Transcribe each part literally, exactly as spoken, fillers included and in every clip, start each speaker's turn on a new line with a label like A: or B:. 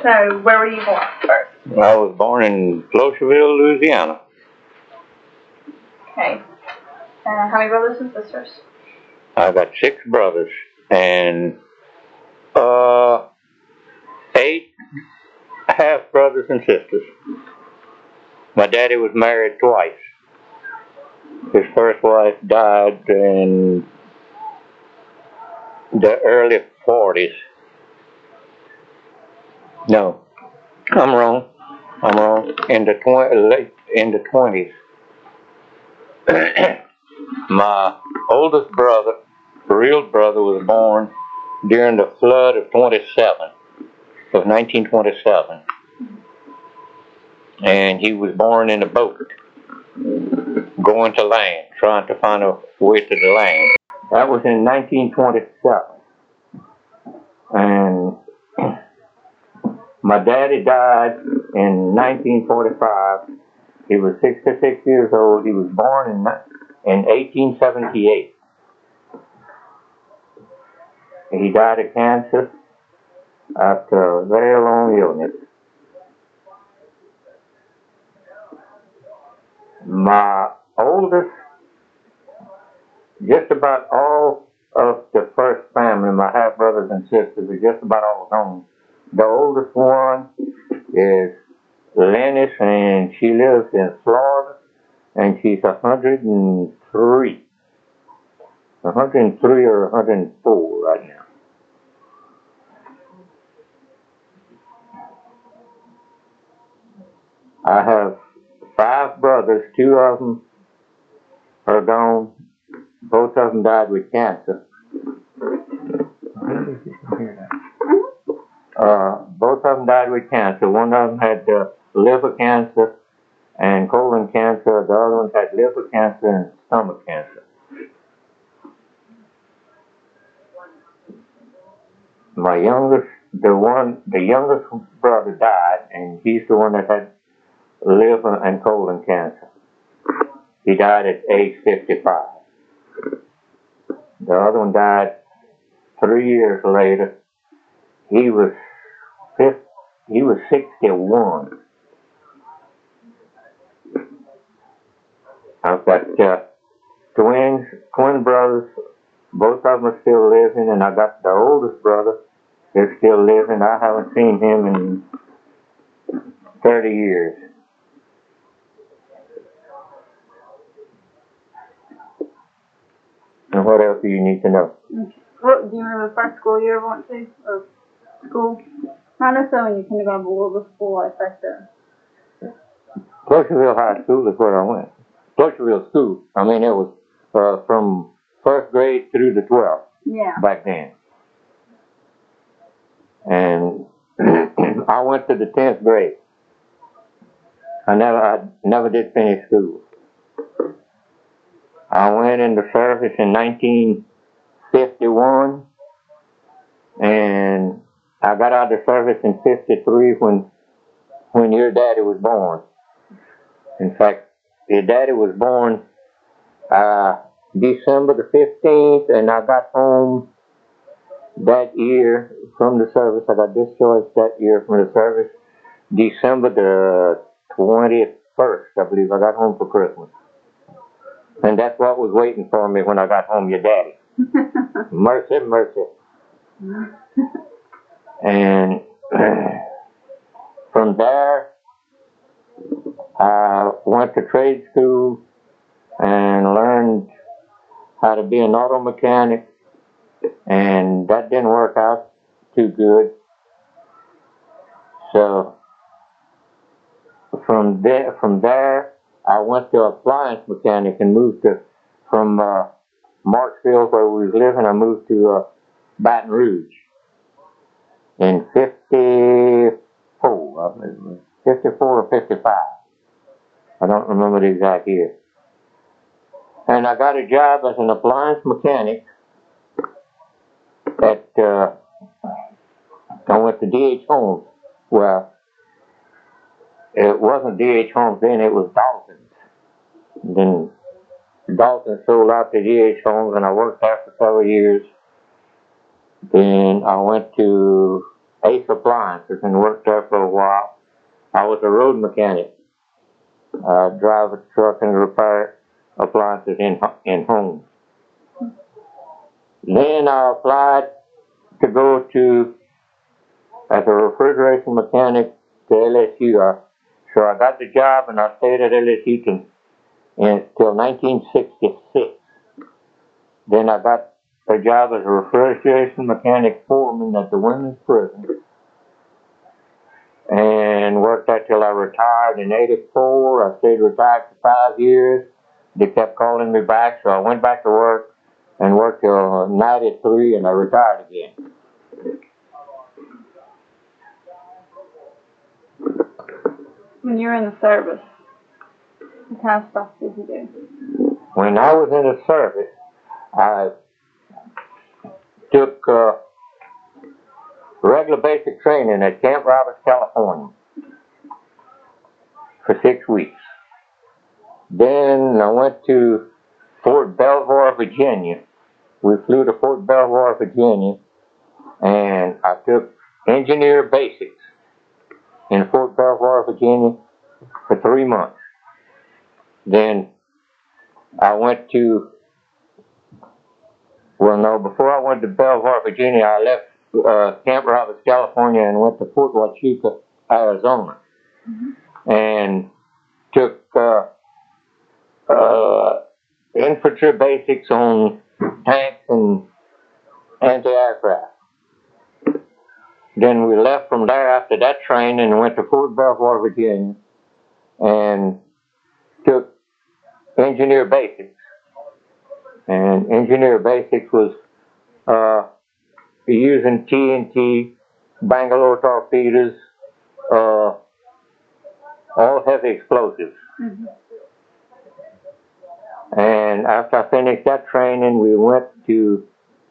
A: So, where were you born first?
B: I was born in Clocherville, Louisiana.
A: Okay. Uh, how many brothers and sisters?
B: I got six brothers and uh, eight half brothers and sisters. My daddy was married twice. His first wife died in the early forties. No, I'm wrong. I'm wrong. In the tw- late in the twenties. My oldest brother, real brother, was born during the flood of twenty-seven, of nineteen twenty-seven. And he was born in a boat, going to land, trying to find a way to the land. That was in nineteen twenty-seven. And my daddy died in nineteen forty-five. He was sixty-six years old. He was born in, in eighteen seventy-eight. He died of cancer after a very long illness. My oldest, just about all of the first family, my half brothers and sisters, are just about all gone. The oldest one is Lennis, and she lives in Florida, and she's one hundred three. one hundred three or one hundred four right now. I have five brothers. Two of them are gone. Both of them died with cancer. Uh, both of them died with cancer. One of them had uh, liver cancer and colon cancer. The other one had liver cancer and stomach cancer. My youngest, the one, the youngest brother died, and he's the one that had liver and colon cancer. He died at age fifty-five. The other one died three years later. He was fifty, he was sixty-one. I've got uh, twins, twin brothers. Both of them are still living, and I got the oldest brother that's still living. I haven't seen him in thirty years. And what else do you need to know?
A: What, do you remember the first school you ever went to? Or school? Not necessarily when you kindergarten, but what was school life back there?
B: Clocherville High School is where I went. Clocherville School. I mean, it was uh, from first grade through the twelfth.
A: Yeah.
B: Back then. And I went to the tenth grade. I never, I never did finish school. I went into service in nineteen fifty-one, and I got out of service in fifty-three when, when your daddy was born. In fact, your daddy was born uh, December the fifteenth, and I got home that year from the service. I got discharged that year from the service, December the twenty-first, I believe. I got home for Christmas. And that's what was waiting for me when I got home, your daddy. Mercy, mercy. And from there, I went to trade school and learned how to be an auto mechanic, and that didn't work out too good. So from there, from there, I went to appliance mechanic and moved to from uh, Marksville, where we was living. I moved to uh, Baton Rouge in fifty-four, fifty-four or fifty-five. I don't remember the exact year. And I got a job as an appliance mechanic at, uh, I went to D H Homes. Well, it wasn't D H Homes then, it was Dalton's. Then Dalton sold out to D H Homes, and I worked there for several years. Then I went to Ace Appliances and worked there for a while. I was a road mechanic. I drive a truck and repair appliances in in homes. Then I applied to go to as a refrigeration mechanic to L S U. I, so I got the job and I stayed at L S U till, until nineteen sixty-six. Then I got a job as a refrigeration mechanic foreman at the women's prison and worked there till I retired in eighty-four. I stayed retired for five years. They kept calling me back, so I went back to work and worked till ninety-three, and I retired again.
A: When you were in the service, what kind of stuff did you do?
B: When I was in the service, I took uh, regular basic training at Camp Roberts, California for six weeks. Then I went to Fort Belvoir, Virginia. We flew to Fort Belvoir, Virginia, and I took engineer basics in Fort Belvoir, Virginia for three months. Then I went to, well no, before I went to Belvoir, Virginia, I left uh, Camp Roberts, California and went to Fort Huachuca, Arizona. Mm-hmm. And took uh, uh, infantry basics on tanks and anti-aircraft. Then we left from there after that training and went to Fort Belvoir, Virginia, and took engineer basics. And engineer basics was uh, using T N T, Bangalore torpedoes, uh, all heavy explosives. Mm-hmm. And after I finished that training, we went to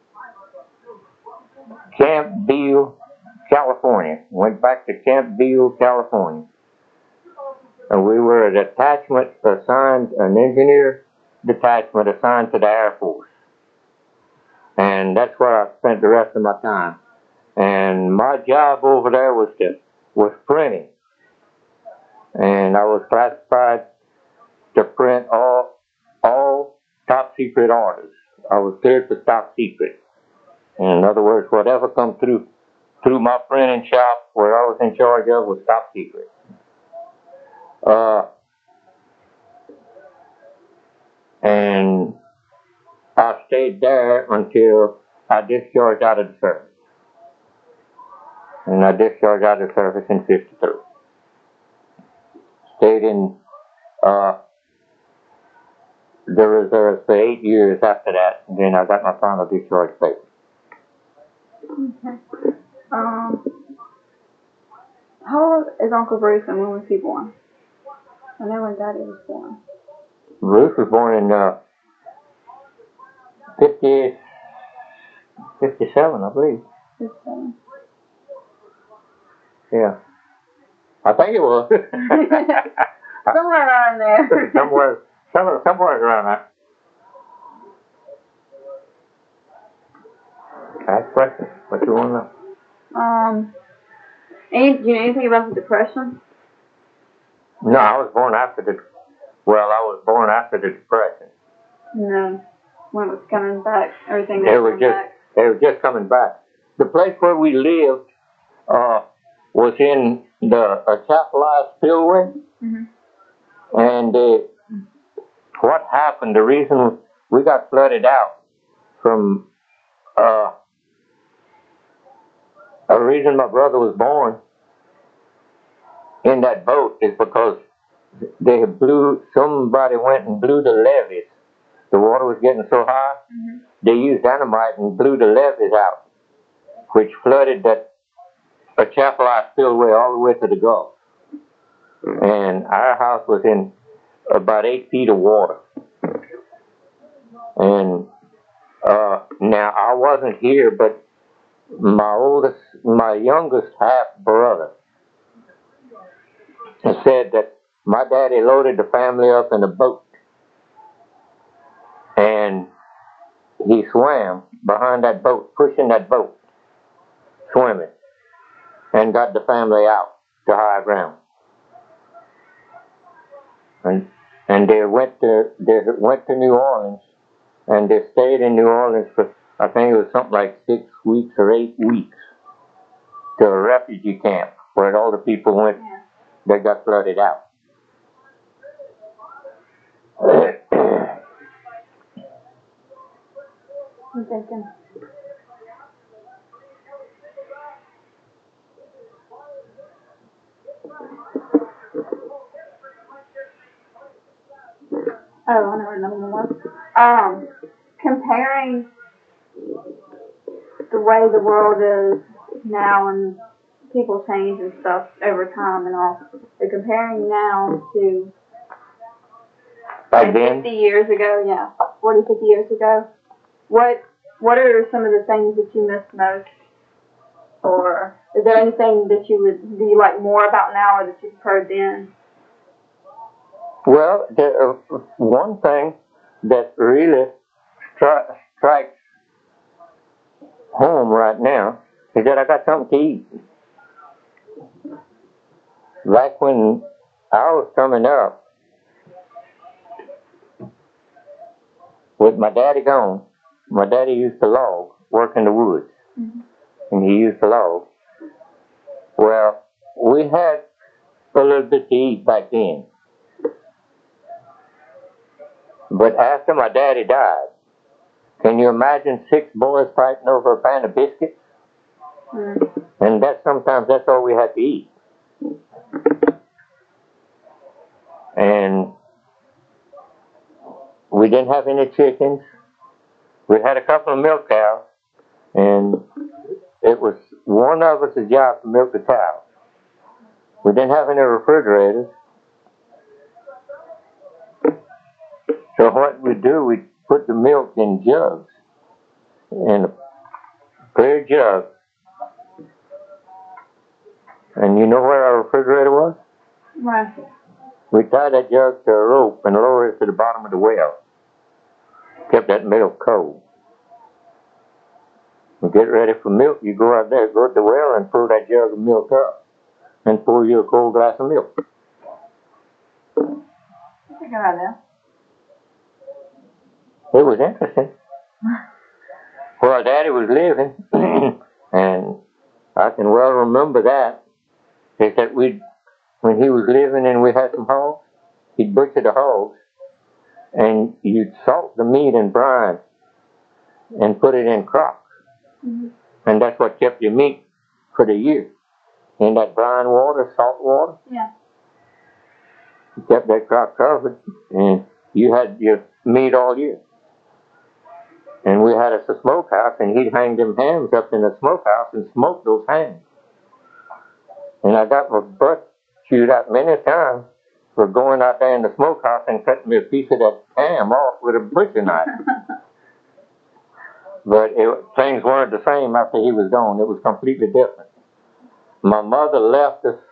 B: Camp Beale, California. Went back to Camp Beale, California. And we were a detachment assigned, an engineer detachment assigned to the Air Force. And that's where I spent the rest of my time. And my job over there was to, was printing. And I was classified to print all, all top secret orders. I was cleared for top secret. In other words, whatever come through through my printing shop where I was in charge of was top secret. Uh, and I stayed there until I discharged out of the service. And I discharged out of the service in fifty-three. Stayed in uh, the reserves for eight years after that, and then I got my final discharge paper.
A: Okay. Um, how old is Uncle Bruce and when was he born? I know when Daddy was born.
B: Bruce was born in uh, fifty, fifty-seven, I believe.
A: fifty-seven.
B: Yeah. I think it was.
A: Somewhere around there.
B: somewhere, somewhere, somewhere around there. Ask questions. What you want to know?
A: Um, any, do you know anything about the Depression?
B: No, I was born after the, well, I was born after the Depression.
A: No. When it was coming back, everything was
B: they were
A: coming
B: just,
A: back.
B: They were just coming back. The place where we lived uh, was in the Atchafalaya Spillway. Mm-hmm. And uh, what happened, the reason we got flooded out from uh, a reason my brother was born in that boat is because they blew, somebody went and blew the levees. The water was getting so high, mm-hmm. they used dynamite and blew the levees out, which flooded that Atchafalaya Spillway all the way to the Gulf. Mm-hmm. And our house was in about eight feet of water. And uh, now I wasn't here, but my oldest, my youngest half brother said that my daddy loaded the family up in a boat and he swam behind that boat, pushing that boat, swimming. and got the family out to high ground. And and they went to they went to New Orleans, and they stayed in New Orleans for, I think it was something like six weeks or eight weeks, to a refugee camp where all the people went that got flooded out.
A: I'm thinking. Oh, I know what another one was. Um, comparing the way the world is now and people change and stuff over time and all. They're comparing now to
B: Back
A: like
B: then,
A: fifty years ago, yeah, forty, fifty years ago. What What are some of the things that you miss most? Or is there anything that you would do you like more about now or that you preferred then?
B: well, the, uh, one thing that really stri- strikes home right now is that I got something to eat. Back when I was coming up, with my daddy gone, my daddy used to log, work in the woods,
A: Mm-hmm.
B: and he used to log. Well, we had a little bit to eat back then. But after my daddy died, can you imagine six boys fighting over a pan of biscuits?
A: Mm-hmm.
B: And that sometimes that's all we had to eat. And we didn't have any chickens. We had a couple of milk cows, and it was one of us' job to milk the cows. We didn't have any refrigerators. So what we do, we put the milk in jugs, in a clear jug. And you know where our refrigerator was?
A: Right.
B: We tied that jug to a rope and lowered it to the bottom of the well. Kept that milk cold. We get ready for milk, you go out there, go to the well and pull that jug of milk up and pour you a cold glass of milk.
A: That's a good idea.
B: It was interesting. Well, Daddy was living, and I can well remember that. Is that we, when he was living and we had some hogs, he'd butcher the hogs, and you'd salt the meat in brine and put it in crocks.
A: Mm-hmm.
B: And that's what kept your meat for the year. In that brine water, salt water.
A: Yeah.
B: You kept that crock covered, and you had your meat all year. And we had us a smokehouse, and he'd hang them hams up in the smokehouse and smoke those hams. And I got my butt chewed out many times for going out there in the smokehouse and cutting me a piece of that ham off with a butcher knife. But it, things weren't the same after he was gone. It was completely different. My mother left us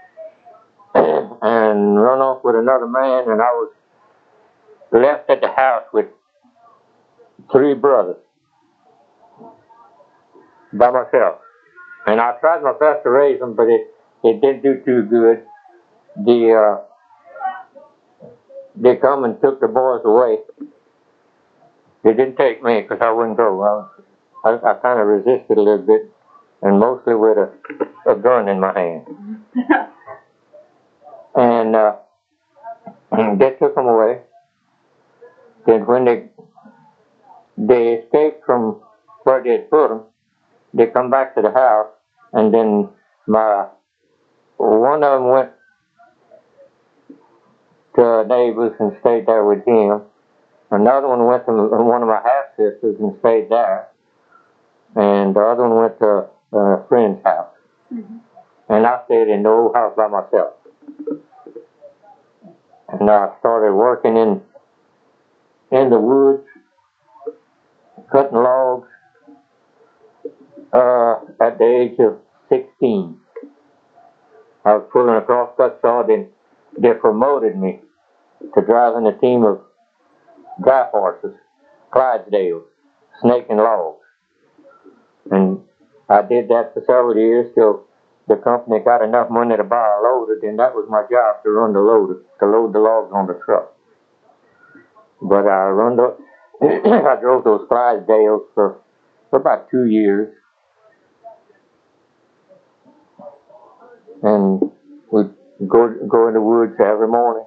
B: and run off with another man, and I was left at the house with three brothers by myself. And I tried my best to raise them, but it, it didn't do too good. The, uh, they come and took the boys away. They didn't take me because I wouldn't go. I, was, I, I kind of resisted a little bit, and mostly with a, a gun in my hand. And uh, they took them away. Then when they they escaped from where they had put them, they come back to the house, and then my one of them went to a neighbor's and stayed there with him. Another one went to one of my half sisters and stayed there, and the other one went to a friend's house. Mm-hmm. And I stayed in the old house by myself. And I started working in in the woods, cutting logs, uh, at the age of sixteen. I was pulling a crosscut saw, then they promoted me to driving a team of dry horses, Clydesdales, snaking logs. And I did that for several years till the company got enough money to buy a loader, then that was my job to run the loader, to load the logs on the truck. But I run the, I drove those Clydesdales for, for about two years. And we'd go, go in the woods every morning.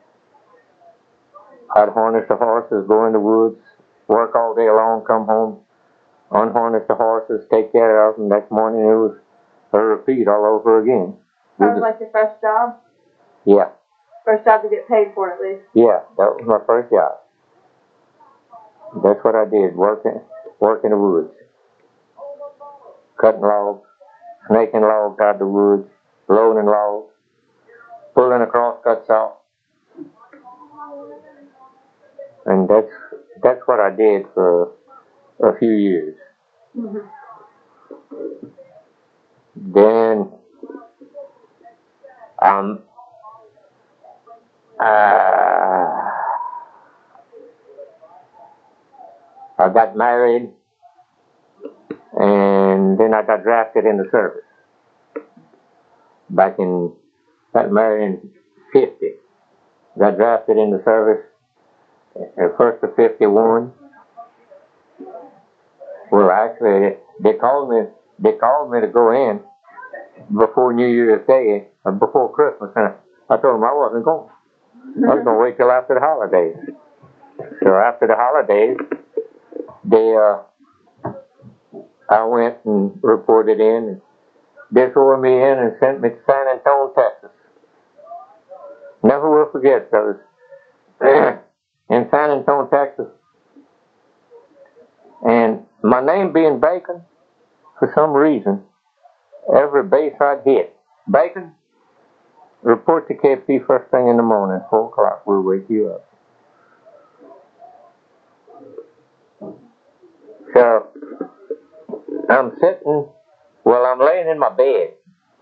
B: I'd harness the horses, go in the woods, work all day long, come home, unharness the horses, take care of them. Next morning it was a repeat all over again.
A: That was like your first job?
B: Yeah.
A: First job to get paid for, at least?
B: Yeah, that was my first job. That's what I did, working, work in the woods. Cutting logs, snaking logs out of the woods, loading logs, pulling the crosscuts out. And that's, that's what I did for a few years.
A: Mm-hmm.
B: Then, um, uh, I got married, and then I got drafted in the service. Back in, got married in fifty. Got drafted in the service at first of fifty-one. Well, actually, they called me, they called me to go in before New Year's Day, or before Christmas, and I told them I wasn't going. I was going to wait till after the holidays. So after the holidays, they, uh, I went and reported in, and they swore me in and sent me to San Antonio, Texas. Never will forget those. In San Antonio, Texas. And my name being Bacon, for some reason, every base I'd hit, Bacon, report to K P first thing in the morning, four o'clock, we'll wake you up. So, I'm sitting, well, I'm laying in my bed.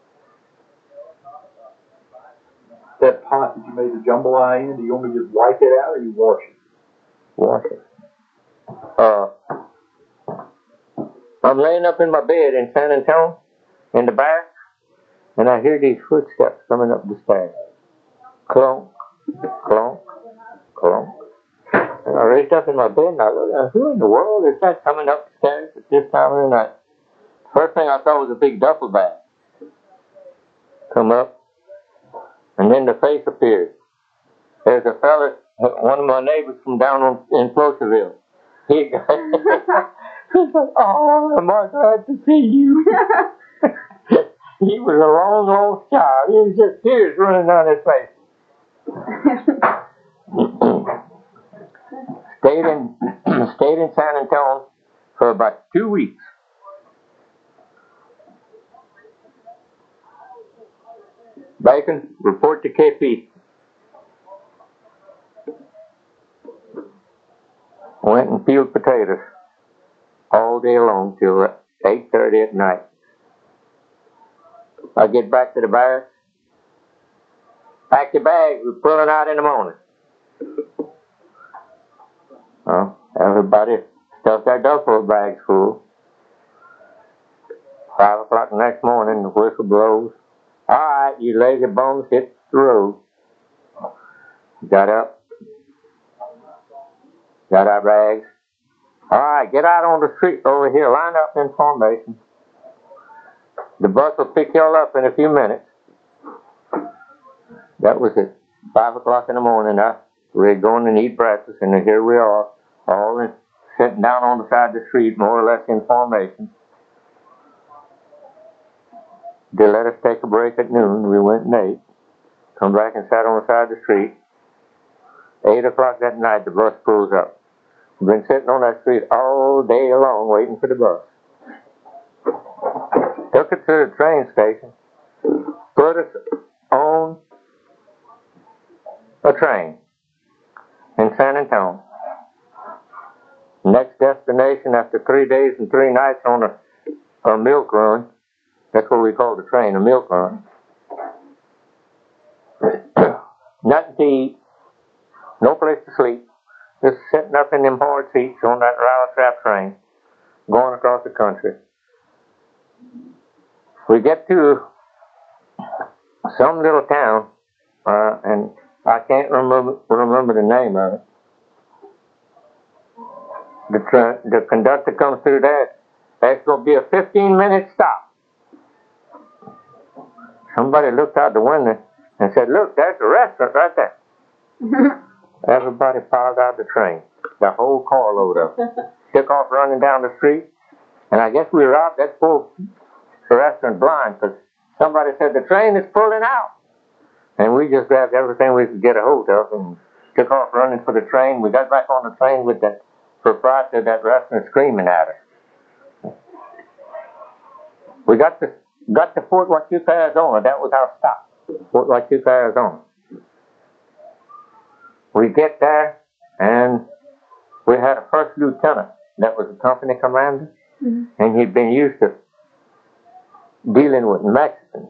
C: That pot that you made the jambalaya in, do you want me to just wipe it out or you wash it?
B: Wash it. Uh, I'm laying up in my bed in San Antonio, in the barracks, and I hear these footsteps coming up the stairs. Clunk, clunk, clunk. And I raised up in my bed and I looked, who in the world is that coming up the stairs at this time of the night? First thing I saw was a big duffel bag come up, and then the face appeared. There's a fella, one of my neighbors from down on, in Flossville. He, he said, oh, am I glad to see you. He was a long, lost child. He was just tears running down his face. stayed in stayed in San Antonio for about two weeks. Bacon, report to K P. Went and peeled potatoes all day long till eight thirty at night. I get back to the barracks. Pack your bags, we're pulling out in the morning. Well, everybody stuffed their duffel bags full. Five o'clock the next morning, the whistle blows. All right, you lazy bums, hit the road. Got up. Got our bags. All right, get out on the street over here. Line up in formation. The bus will pick y'all up in a few minutes. That was at five o'clock in the morning. I, we were going to eat breakfast, and here we are, all in, sitting down on the side of the street, more or less in formation. They let us take a break at noon. We went and ate. Come back and sat on the side of the street. Eight o'clock that night, the bus pulls up. We've been sitting on that street all day long waiting for the bus. Took it to the train station. Put us on a train in San Antonio. Next destination after three days and three nights on a, a milk run. That's what we call the train, a milk run. Nothing to eat. No place to sleep. Just sitting up in them hard seats on that rail trap train, going across the country. We get to some little town, uh, and I can't remember remember the name of it. The tra- the conductor comes through there. There's going to be a fifteen minute stop. Somebody looked out the window and said, "Look, there's a restaurant right there." Everybody piled out the train. The whole carload of them. Took off running down the street. And I guess we were out that full restaurant blind because somebody said the train is pulling out. And we just grabbed everything we could get a hold of and took off running for the train. We got back on the train with the proprietor of that restaurant screaming at us. We got to got to Fort Huachuca, Arizona. That was our stop. Fort Huachuca, Arizona. We get there, and we had a first lieutenant that was the company commander, mm-hmm. and he'd been used to dealing with Mexicans.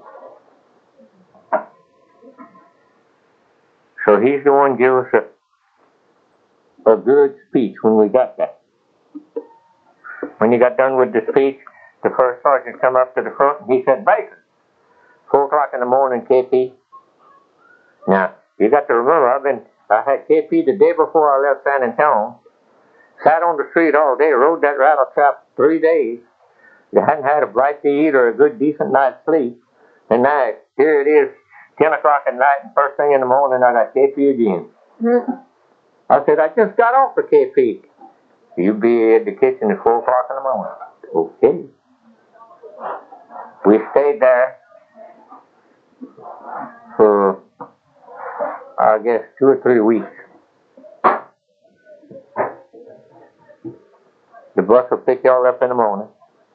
B: So he's the one gave us a, a good speech when we got there. When he got done with the speech, the first sergeant come up to the front, and he said, "Baker, four o'clock in the morning, K P." Now, you got to remember, I've been, I had K P the day before I left San Antonio, sat on the street all day, rode that rattle trap three days. You hadn't had a bite to eat or a good, decent night's sleep. And now, here it is, ten o'clock at night, and first thing in the morning, I got K P again. Mm-hmm. I said, "I just got off for K P. You be at the kitchen at four o'clock in the morning." Okay. We stayed there for, I guess, two or three weeks. The bus will pick y'all up in the morning.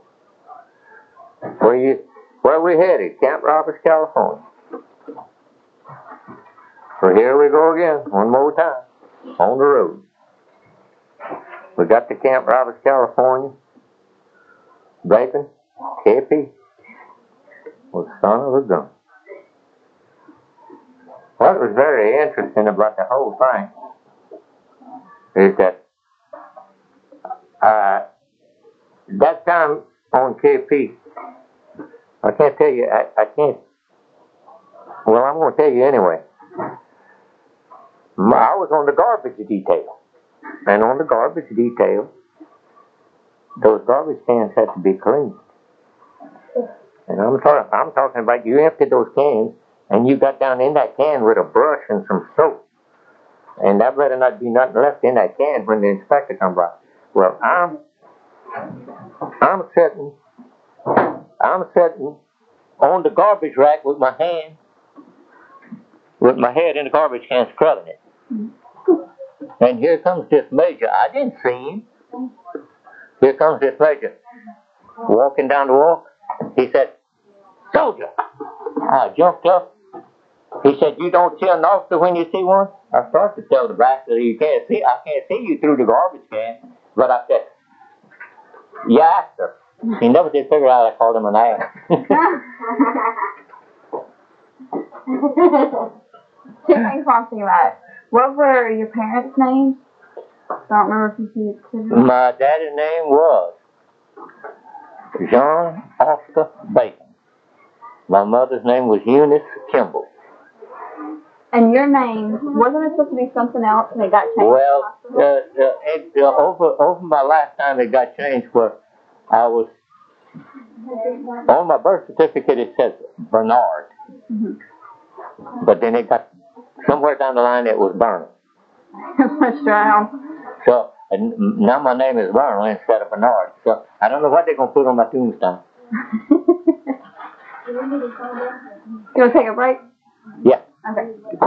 B: Where you, where we headed? Camp Roberts, California. So here we go again, one more time, on the road. We got to Camp Roberts, California. Bacon, K P, was son of a gun. What was very interesting about the whole thing is that uh, that time on K P, I can't tell you, I, I can't, well, I'm going to tell you anyway. My, I was on the garbage detail, and on the garbage detail, those garbage cans had to be cleaned. And I'm talking, I'm talking about you emptied those cans, and you got down in that can with a brush and some soap. And that better not be nothing left in that can when the inspector comes by. Well, I'm, I'm sitting, I'm sitting on the garbage rack with my hand, with my head in the garbage can scrubbing it. And here comes this major. I didn't see him. Here comes this major, walking down the walk. He said, "Soldier." I jumped up. He said, "You don't tell an officer when you see one?" I started to tell the bastard, "You can't see, I can't see you through the garbage can." But I said, "You asked her." He never did figure out I called him an ass.
A: Two things I'm thinking about. What were your parents' names? I don't remember if you said.
B: My daddy's name was John Oscar Bacon. My mother's name was Eunice Kimball.
A: And your name, wasn't it supposed to be something else and it got changed?
B: Well, uh, uh, it, uh, over over my lifetime it got changed where I was, on my birth certificate it says Bernard. Mm-hmm. But then it got, somewhere down the line it was Bernard.
A: Switched around.
B: So, and now my name is Bernard instead of Bernard. So, I don't know what they're going to put on my tombstone.
A: You want to take a break?
B: Yeah.
A: Okay.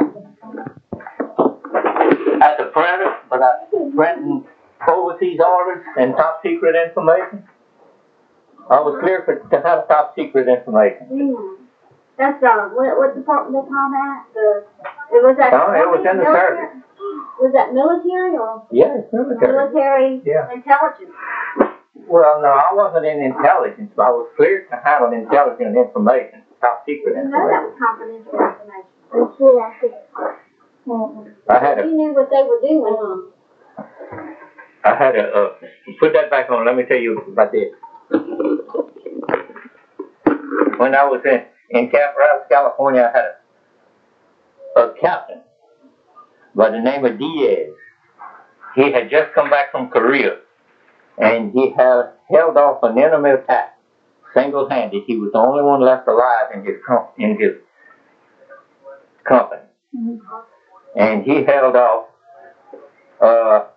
B: At the printer, but I printing overseas orders and top secret information. I was clear for to have top secret information.
D: Mm. That's uh, what what department they call that? The it was that.
B: No, it was in the
D: military?
B: service.
D: Was that military or?
B: Yeah, it's military.
D: Military
B: yeah.
D: intelligence.
B: Well, no, I wasn't in intelligence, but I was cleared to handle intelligent information, top secret
D: You know that
B: information.
D: was confidential information. I'm sure I could.
B: I had a,
D: You knew what they were doing.
B: I had a, uh, put that back on, let me tell you about this. When I was in, in Camp Rouse, California, I had a, a captain by the name of Diaz. He had just come back from Korea, and he had held off an enemy attack single-handed. He was the only one left alive in his com- in his company, mm-hmm. and he held off uh,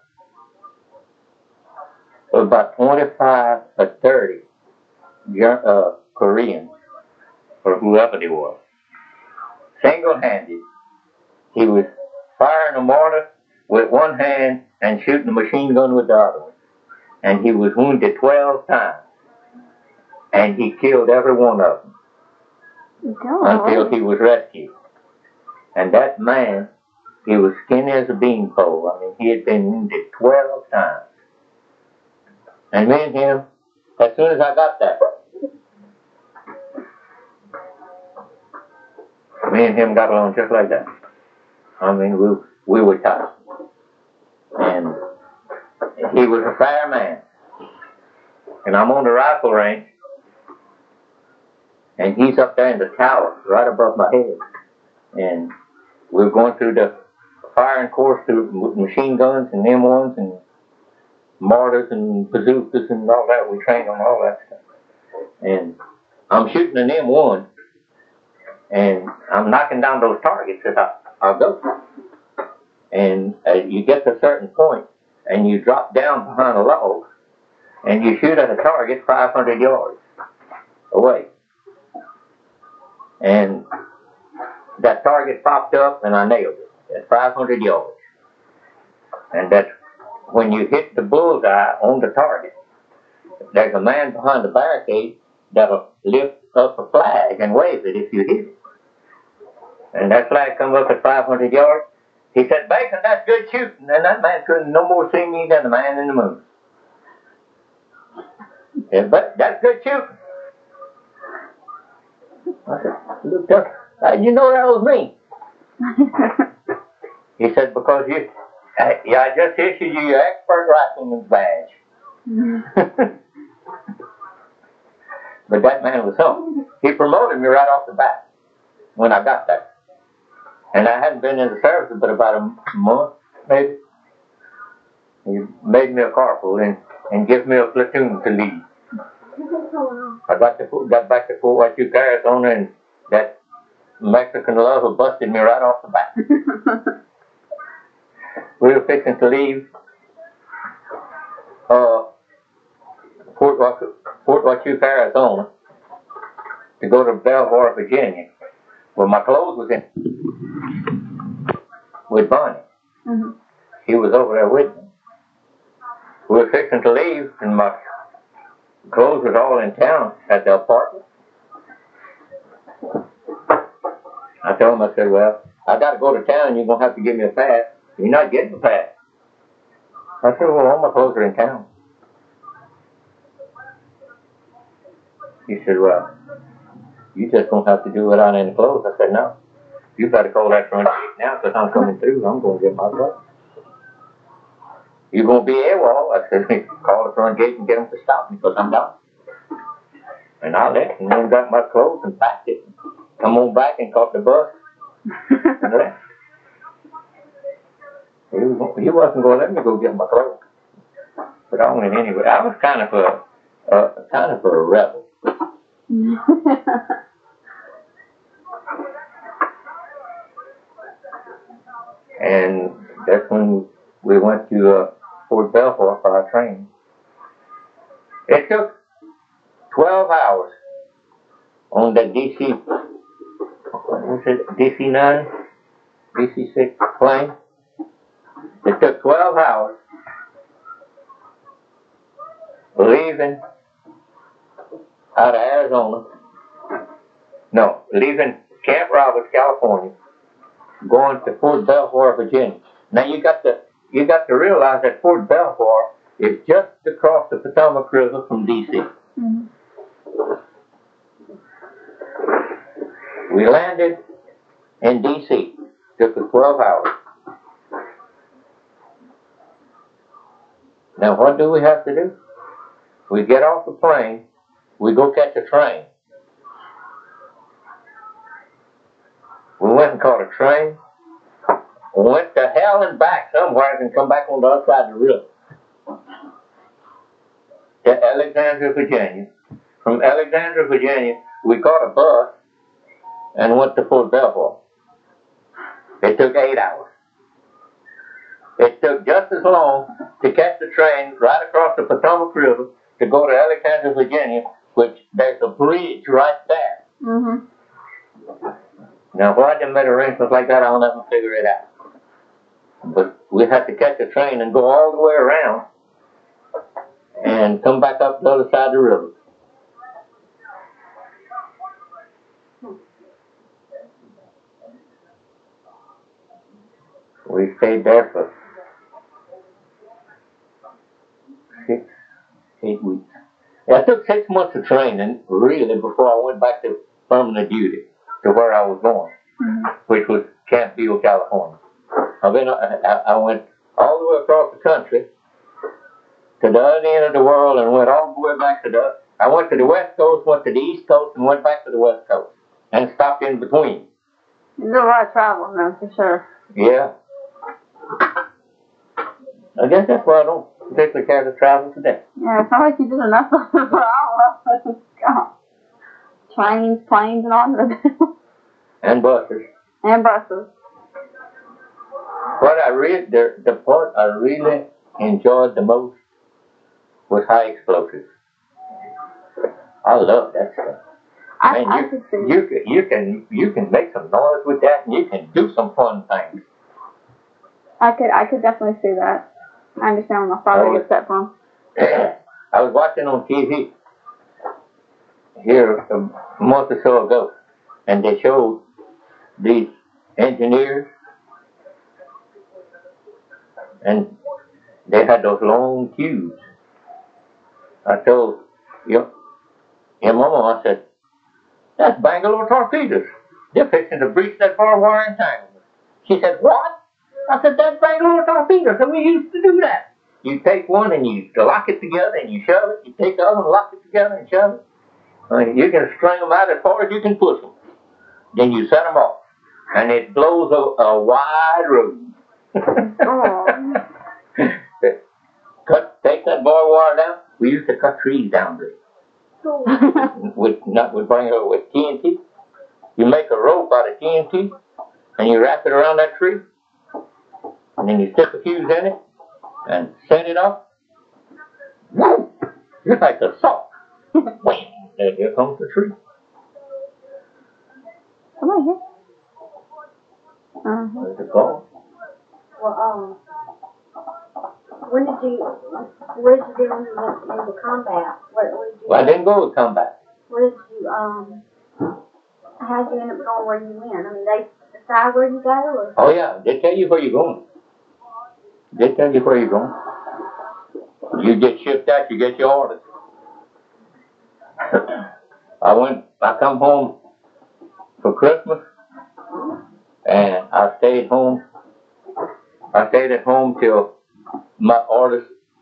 B: about twenty-five or thirty uh, Koreans, or whoever they were, single-handed. He was firing a mortar with one hand and shooting a machine gun with the other one. And he was wounded twelve times. And he killed every one of them.
A: Oh.
B: Until he was rescued. And that man, he was skinny as a beanpole. I mean, he had been wounded twelve times. And me and him, as soon as I got that, me and him got along just like that. I mean, we, we were tight. And he was a fair man. And I'm on the rifle range, and he's up there in the tower right above my head. And we're going through the firing course through machine guns and M ones and mortars and bazookas and all that. We trained on all that stuff. And I'm shooting an M one, and I'm knocking down those targets as I, I go. And uh, you get to a certain point, and you drop down behind a log, and you shoot at a target five hundred yards away. And that target popped up, and I nailed it at five hundred yards. And that's when you hit the bullseye on the target, there's a man behind the barricade that'll lift up a flag and wave it if you hit it. And that flag comes up at five hundred yards. He said, "Bacon, that's good shooting." And that man couldn't no more see me than the man in the moon. Yeah, but that's good shooting. I said, "Look, uh, how you know that was me?" He said, "Because you, I, yeah, I just issued you your expert rifleman's badge." Mm-hmm. But that man was home. He promoted me right off the bat when I got there. And I hadn't been in the service but about a month, maybe. He made me a corporal and, and gave me a platoon to lead. I got, to, got back to Fort Huachuca, Arizona, and that Mexican lover busted me right off the bat. We were fixing to leave uh, Fort, Fort Huachuca, Arizona, to go to Belvoir, Virginia, where my clothes was in, with Bonnie. Mm-hmm. He was over there with me. We were fixing to leave, and my clothes was all in town at the apartment. I told him, I said, "Well, I got to go to town. You're going to have to give me a pass." "You're not getting a pass." I said, "Well, all my clothes are in town." He said, "Well, you just going to have to do without any clothes." I said, "No. You got to call that front gate now because I'm coming through. I'm going to get my clothes." "You're going to be AWOL." I said, "Call the front gate and get them to stop me because I'm done." And I left and then got my clothes and packed it. Come on back and caught the bus and left. He, was, he wasn't going to let me go get my clothes. But I went anyway. I was kind of a, a kind of a rebel. And that's when we went to uh, Fort Belvoir for our training. It took twelve hours on the D C, what was it, D C nine, D C six plane. It took twelve hours leaving out of Arizona, no, leaving Camp Roberts, California, going to Fort Belvoir, Virginia. Now you got to you got to realize that Fort Belvoir is just across the Potomac River from D C. Mm-hmm. We landed in D C. Took us twelve hours. Now what do we have to do? We get off the plane. We go catch a train. and caught a train, went to hell and back somewhere and come back on the other side of the river to Alexandria, Virginia. From Alexandria, Virginia, we caught a bus and went to Fort Belvoir. It took eight hours. It took just as long to catch the train right across the Potomac River to go to Alexandria, Virginia, which there's a bridge right there.
A: Mm-hmm.
B: Now, why they made arrangements like that, I'll never figure it out. But we had to catch a train and go all the way around and come back up the other side of the river. We stayed there for six, eight weeks. It took six months of training, really, before I went back to permanent duty, to where I was going, mm-hmm. which was Campville, California. I've been, I, I went all the way across the country to the other end of the world and went all the way back to the, I went to the West Coast, went to the East Coast, and went back to the West Coast, and stopped in between.
A: You did a lot of traveling, though, for sure.
B: Yeah. I guess that's why I don't particularly care to travel today.
A: Yeah, it's not like you did enough of it for all of us. God. Trains, planes, and all of it.
B: And buses.
A: And buses.
B: What I read, the, the part I really enjoyed the most was high explosives. I love that stuff.
A: I,
B: Man,
A: I
B: you,
A: could see
B: you can you can you can make some noise with that, and you can do some fun things.
A: I could I could definitely see that. I understand where my father
B: Oh.
A: gets that from.
B: I was watching on T V here a month or so ago, and they showed these engineers, and they had those long tubes. I told your, your mama, I said, that's Bangalore torpedoes. They're fixing to breach that barbed wire entanglement. She said, what? I said, that's Bangalore torpedoes, and we used to do that. You take one and you lock it together and you shove it. You take the other one, lock it together and shove it. I mean, you can string them out as far as you can push them. Then you set them off, and it blows a, a wide road.
A: Oh.
B: Cut, take that barbed wire down. We used to cut trees down there. with not with bring it with T N T. You make a rope out of T N T, and you wrap it around that tree, and then you stick a fuse in it, and set it off. Whoa! Just like a saw. Wham! There, here comes the tree.
A: Come on here. Uh-huh.
B: There's the call.
D: Well, um, when did you, where did you do when you went into combat? What, what did you?
B: Well, I didn't go to combat.
D: Where did you, um, how did you end up going where you went? I mean, they decide where you go, or?
B: Oh yeah, they tell you where you're going. They tell you where you're going. You get shipped out, you get your orders. I went, I come home for Christmas, and I stayed home. I stayed at home till my orders.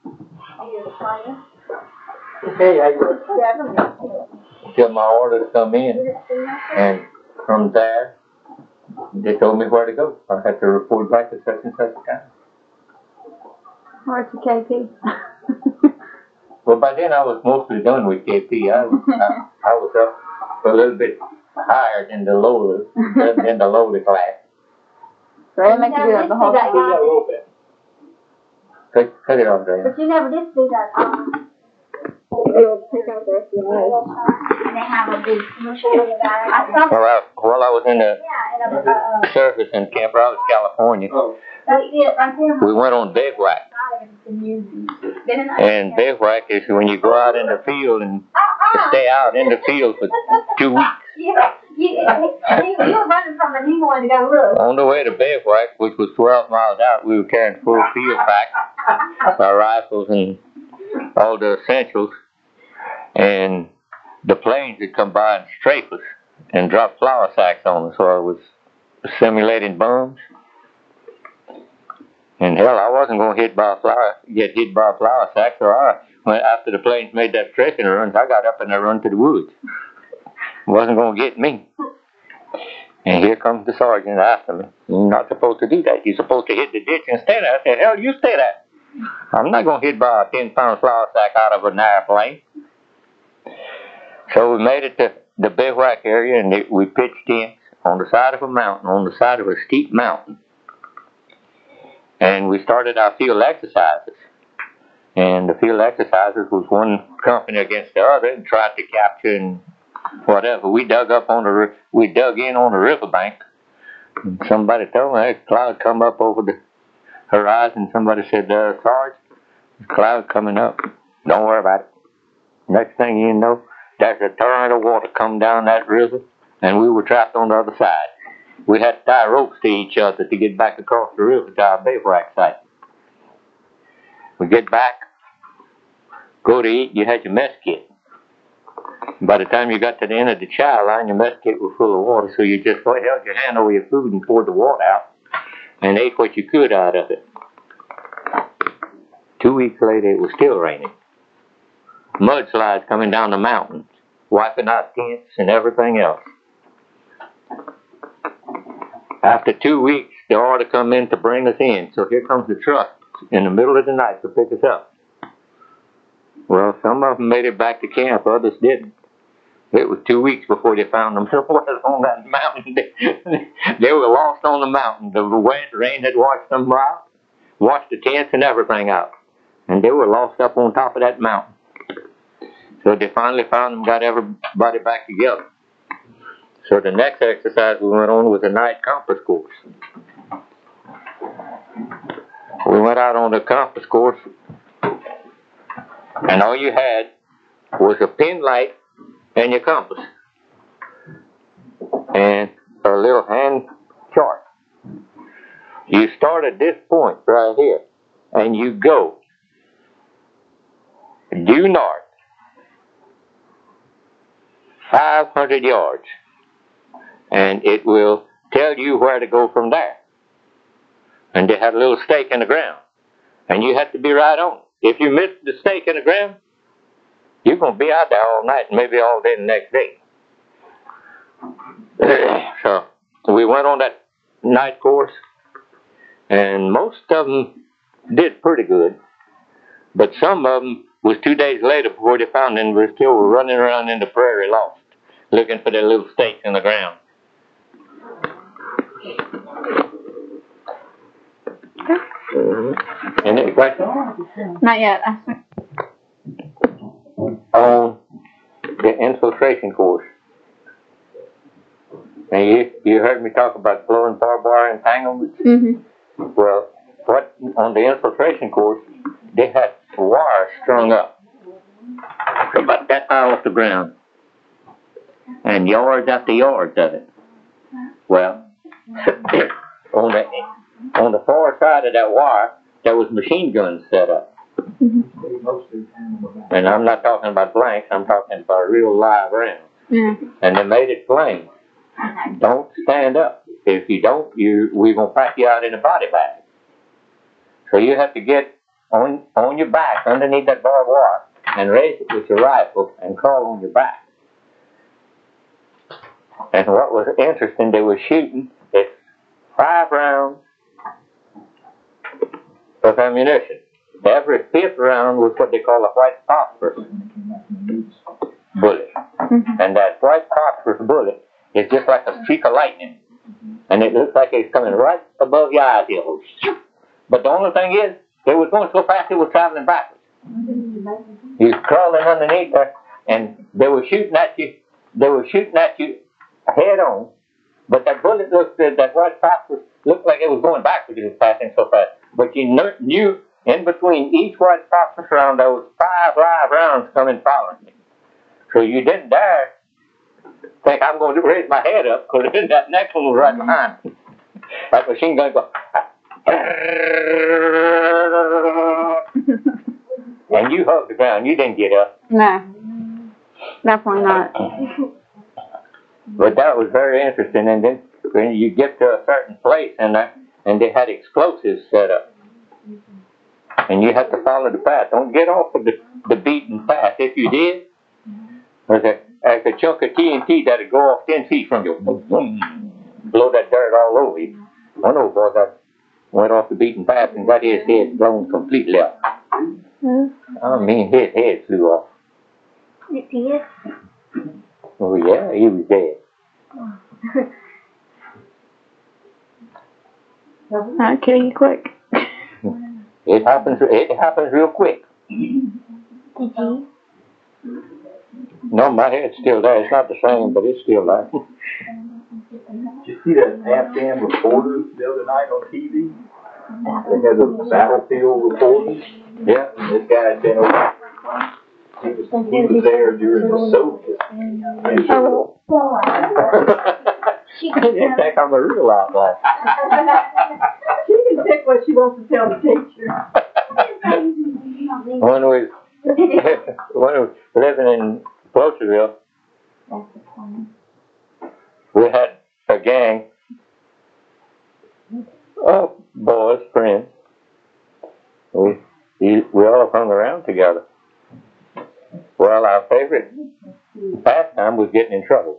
B: Hey, I till my orders come in, and from there, they told me where to go. I had to report back to such and such a time.
A: Where's the K P?
B: Well, by then I was mostly done with K P. I was, I, I was up a little bit higher than the lower, than the lower class.
A: So they make you do that the whole time.
C: Yeah, a little bit.
B: Cut, cut it off there.
D: But you never did see that, um,
A: It'll take out the rest of your life.
D: and they have a big commercial in the back. I saw
B: While I, while I was in the
D: yeah, and a, uh,
B: service in Camp Raleigh, California,
C: Oh,
D: that's it, right there.
B: we went on bivouac. And bivouac is when you go out in the field and stay out in the field for two weeks.
D: Yeah, you, you, you were running from it, he wanted to go look.
B: On the way to bivouac, which was twelve miles out, we were carrying full field pack, our rifles and all the essentials. And the planes would come by and strafe us and drop flour sacks on us, so I was simulating bombs. And hell, I wasn't going to hit by a flour, get hit by a flour sack, so I, when, after the planes made that stretching run, I got up and I run to the woods. It wasn't going to get me. And here comes the sergeant after me. You're not supposed to do that. You're supposed to hit the ditch and stay there. I said, hell, you stay there. I'm not going to hit by a ten pound flour sack out of an airplane. So we made it to the bivouac area, and it, we pitched in on the side of a mountain, on the side of a steep mountain. And we started our field exercises. And the field exercises was one company against the other and tried to capture and whatever. We dug up on the, we dug in on the riverbank. And somebody told me, hey, cloud come up over the horizon. Somebody said, uh, Sarge, there's a cloud coming up. Don't worry about it. Next thing you know, there's a torrent of water come down that river, and we were trapped on the other side. We had to tie ropes to each other to get back across the river to our bivouac site. We get back, go to eat, you had your mess kit. By the time you got to the end of the chow line, your mess kit was full of water, so you just held your hand over your food and poured the water out and ate what you could out of it. Two weeks later, it was still raining. Mudslides coming down the mountains, wiping out tents and everything else. After two weeks, the order come in to bring us in. So here comes the truck in the middle of the night to pick us up. Well, some of them made it back to camp, others didn't. It was two weeks before they found them on that mountain. They, they were lost on the mountain. The wet rain had washed them out, washed the tents and everything out. And they were lost up on top of that mountain. So they finally found them, got everybody back together. So the next exercise we went on was a night compass course. We went out on the compass course, and all you had was a pin light and your compass, and a little hand chart. You start at this point right here, and you go due north, five hundred yards, and it will tell you where to go from there. And they had a little stake in the ground, and you had to be right on. If you missed the stake in the ground, you're going to be out there all night and maybe all day the next day. So we went on that night course, and most of them did pretty good, but some of them was two days later before they found them. We still were running around in the prairie lost, looking for their little stakes in the ground. Mm-hmm. Any questions?
A: Not yet.
B: On the infiltration course. And you, you heard me talk about blowing barbed wire entanglements?
A: Mm-hmm.
B: Well, what on the infiltration course, they had wire strung up about that high off the ground, and yards after yards of it. Well, on the on the far side of that wire, there was machine guns set up. Mm-hmm. And I'm not talking about blanks, I'm talking about real live rounds. Mm-hmm. And they made it plain. Don't stand up. If you don't, you we're gonna pack you out in a body bag. So you have to get on on your back underneath that barbed wire and raise it with your rifle and crawl on your back. And what was interesting, they were shooting at five rounds of ammunition. Every fifth round was what they call a white phosphorus bullet. Mm-hmm. And that white phosphorus bullet is just like a streak of lightning. And it looks like it's coming right above your eye holes. But the only thing is, it was going so fast it was traveling backwards. You was crawling underneath there, and they were shooting at you, they were shooting at you head on, but that bullet looked, uh, that white phosphorus looked like it was going backwards, it was passing so fast. But you knew in between each white phosphorus round, there was five live rounds coming following you. So you didn't dare think, I'm going to raise my head up, because that next one was right behind me. That machine gun go, and you hugged the ground, you didn't get up.
A: No, definitely not.
B: But that was very interesting, and then when you get to a certain place, and that, and they had explosives set up. And you have to follow the path. Don't get off of the, the beaten path. If you did, there's a, there's a chunk of T N T that'd go off ten feet from you. blow that dirt all over you. One old boy got, went off the beaten path and got his head blown completely off.
A: Hmm.
B: I mean, his head flew off.
D: Is he?
B: Oh yeah, he was dead.
A: I'll kill you quick.
B: It happens, it happens real quick.
D: Did you?
B: No, my head's still there. It's not the same, but it's still there.
C: Did you see that Afghan reporter the other night on T V? They had a battlefield reporter.
B: Yeah.
C: This guy had been over. He was, he was there during the Soviet.
A: Oh.
D: She
B: I didn't think I'm a real outlaw.
A: She can pick what she wants to tell the teacher.
B: When we, when we was living in Closterville, we had a gang of boys, friends. We, we all hung around together. Well, our favorite pastime was getting in trouble.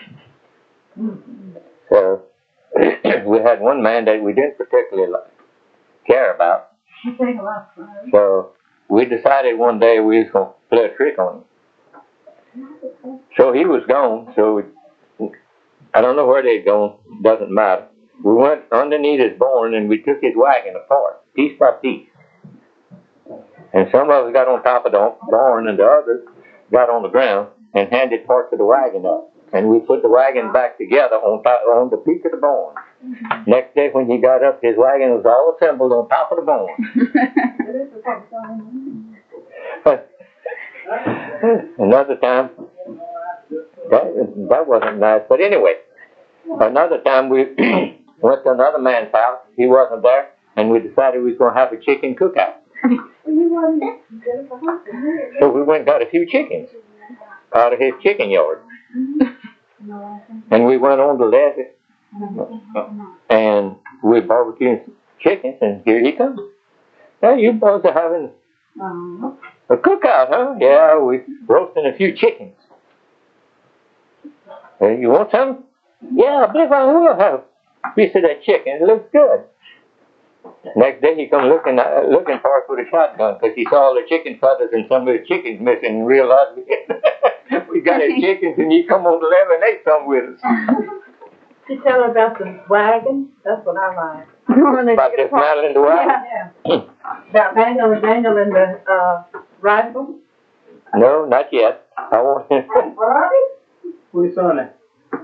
B: So, we had one man that we didn't particularly like, care about. So, we decided one day we was going to play a trick on him. So, he was gone. So, we, I don't know where they'd gone. Doesn't matter. We went underneath his barn and we took his wagon apart, piece by piece. And some of us got on top of the barn and the others got on the ground and handed parts of the wagon up. And we put the wagon back together on top, on the peak of the barn. Mm-hmm. Next day when he got up, his wagon was all assembled on top of the barn. Another time, that, that wasn't nice. But anyway, another time we went to another man's house. He wasn't there. And we decided we was going to have a chicken cookout. So we went and got a few chickens out of his chicken yard. And we went on the levee and we barbecued chickens, and here he comes. Hey, you boys are having a cookout, huh? Yeah, we roasting a few chickens. Hey, you want some? Yeah, I believe I will have a piece of that chicken. It looks good. Next day he come looking uh, looking for us with a shotgun because he saw all the chicken feathers and some of the chickens missing and realized we, we got his chickens, and he come on the levee and ate some with us.
A: You tell her about the wagon? That's what I like.
B: About dismantling the wagon?
A: Yeah. yeah. About Daniel and Daniel and the uh, rifle?
B: No, not yet. I want him.
C: What's on it?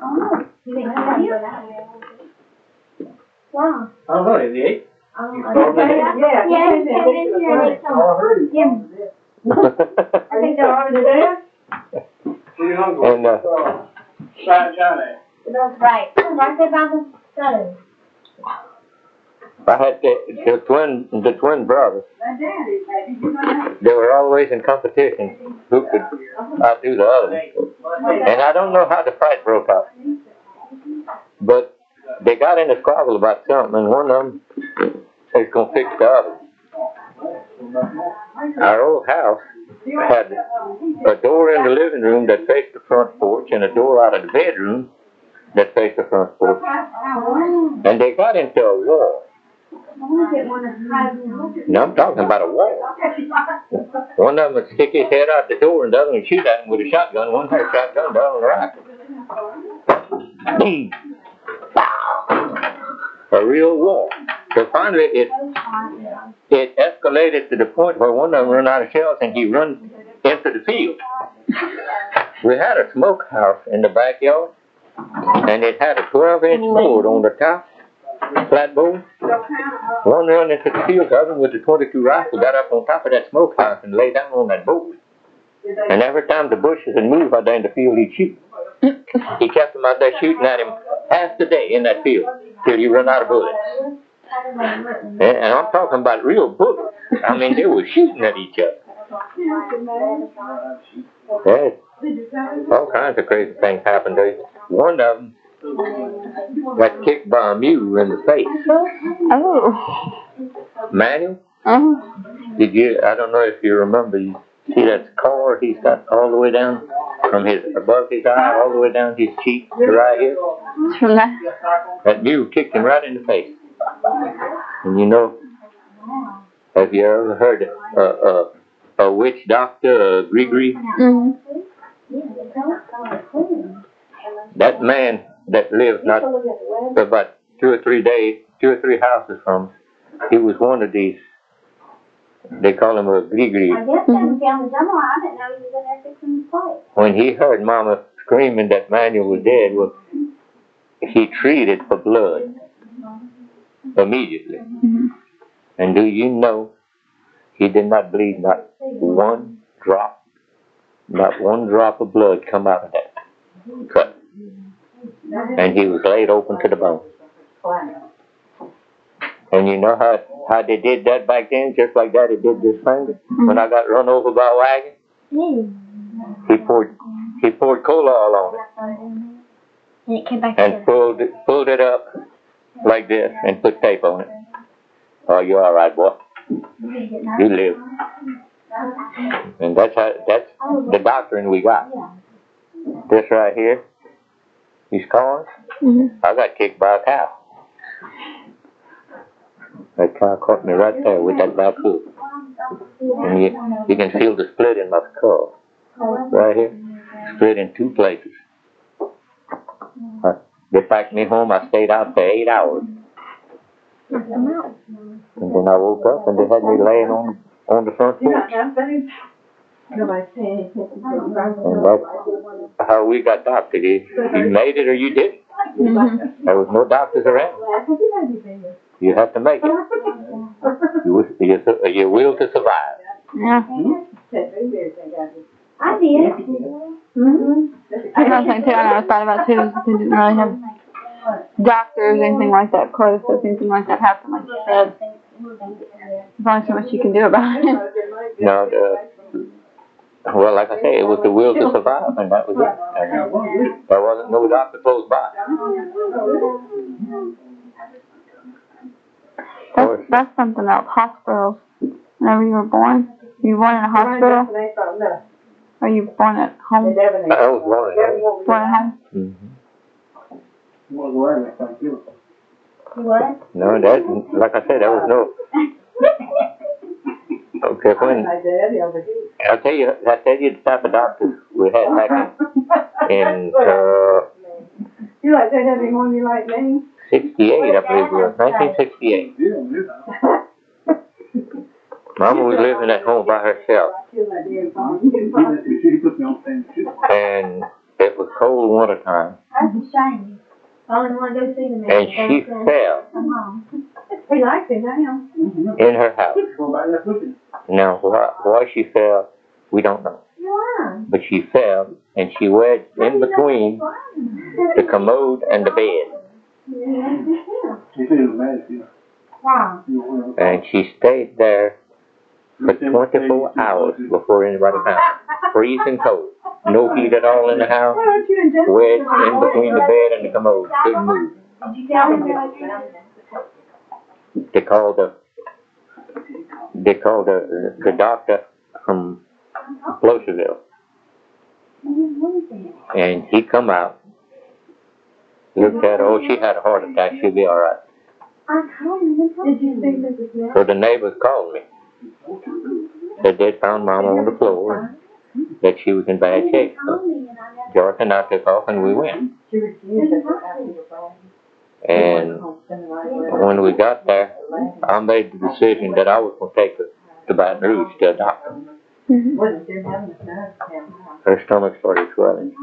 D: Wow.
C: I don't know, is he eight?
D: Oh,
C: You started it?
A: Yeah.
D: Yeah, he came in here and ate some.
C: Oh, I heard it.
D: Yeah.
A: I think they're already there.
C: Where you hungry?
B: And, uh,
C: Fried China.
D: That's right. Right there by the stove.
B: I had the, the twin, the twin brothers. They were always in competition who could outdo the other. And I don't know how the fight broke out, but they got in a squabble about something, and one of them is gonna fix the other. Our old house had a door in the living room that faced the front porch, and a door out of the bedroom that faced the front porch. And they got into a war. Now I'm talking about a war. One of them would stick his head out the door, and the other would shoot at him with a shotgun. One had a shotgun, the other a rifle. Boom! A real war. So finally it it escalated to the point where one of them ran out of shells and he run into the field. We had a smokehouse in the backyard, and it had a twelve inch board on the top, flat board. One run into the field, the other with the twenty-two rifle got up on top of that smokehouse and lay down on that board. And every time the bushes would move out there in the field, he'd shoot. He kept them out there shooting at him half the day in that field till he run out of bullets. And, and I'm talking about real bullets. I mean, they were shooting at each other. Yeah, all kinds of crazy things happened. One of them got kicked by a mule in the face.
A: Oh.
B: Manuel?
A: Uh-huh.
B: Did you, I don't know if you remember, you see that scar he's got all the way down from from his, above his eye, all the way down his cheek to right here.
A: From that.
B: That mule kicked him right in the face. And you know, have you ever heard a, a, a witch doctor, a Grigri?
A: Mm-hmm.
B: That man that lived not about two or three days, two or three houses from, he was one of these, they call him a Grigri.
D: I guess that family Jumbo, I didn't know he was in there fixing his plate.
B: When he heard Mama screaming that Manuel was dead, well, he treated for blood immediately.
A: Mm-hmm.
B: And do you know, he did not bleed not one drop, not one drop of blood come out of that cut. And he was laid open to the bone. And you know how, how they did that back then, just like Daddy did this finger? When I got run over by a wagon, he poured, he poured cola all on it.
D: And it came back
B: And
D: together.
B: pulled it, pulled it up like this and put tape on it. Oh, you're all right, boy. You live. And that's how, that's the doctrine we got. This right here, these corns,
A: Mm-hmm.
B: I got kicked by a cow. That cow caught me right there with that back hoof. And you, you can feel the split in my skull. Right here. Split in two places. Uh, they packed me home. I stayed out for eight hours. And then I woke up and they had me laying on, on the front porch. And that's how we got doctored. You, you made it or you didn't.
A: Mm-hmm.
B: There was no doctors around. You have to make it. You, you, your will to survive.
A: Yeah.
D: I did. Mm-hmm.
A: That's something too I never thought about too, is they didn't really have doctors or anything like that. Of course, if anything like that happened, like you said, there's only so much you can do about it.
B: No, the, well, like I say, it was the will to survive, and that was it. And there wasn't no doctor close by.
A: That's, that's something else. Hospitals. Whenever you were born, were you born in a hospital? Or you born at home?
B: I was born at home.
A: Born at home?
B: Mm-hmm.
D: What?
B: No, that, like I said, there was no. Okay, when I'll tell you, I tell you the type of doctors we had back in, in uh,
E: You like that having one you like me?
B: sixty-eight, I believe it was, nineteen sixty-eight. Mama was living at home by herself, and it was cold winter time,
D: That's a shame. I only want to go see the man.
B: and she fell
D: Come home.
E: He likes it now.
B: in her house. Now, why, why she fell, we don't know.
D: Why?
B: But she fell, and she wedged in between the commode and the bed,
D: Why?
B: and she stayed there for twenty-four hours before anybody found her. Freezing cold, no heat at all in the house, wedged in between the bed and the commode, couldn't move.
D: Did you tell him?
B: They called the, they called the, the doctor from Blocherville, and he come out, looked at her, oh, she had a heart attack, she'll be all right.
D: I told him.
E: Did you see Missus Smith?
B: So the neighbors called me, said they found Mama on the floor, that she was in bad shape. So George and I took off and we went.
E: She refused to put that in the phone.
B: And when we got there, I made the decision that I was going to take her to Baton Rouge to a doctor.
A: Mm-hmm.
E: Wasn't there having a nerve down
B: Her stomach started swelling.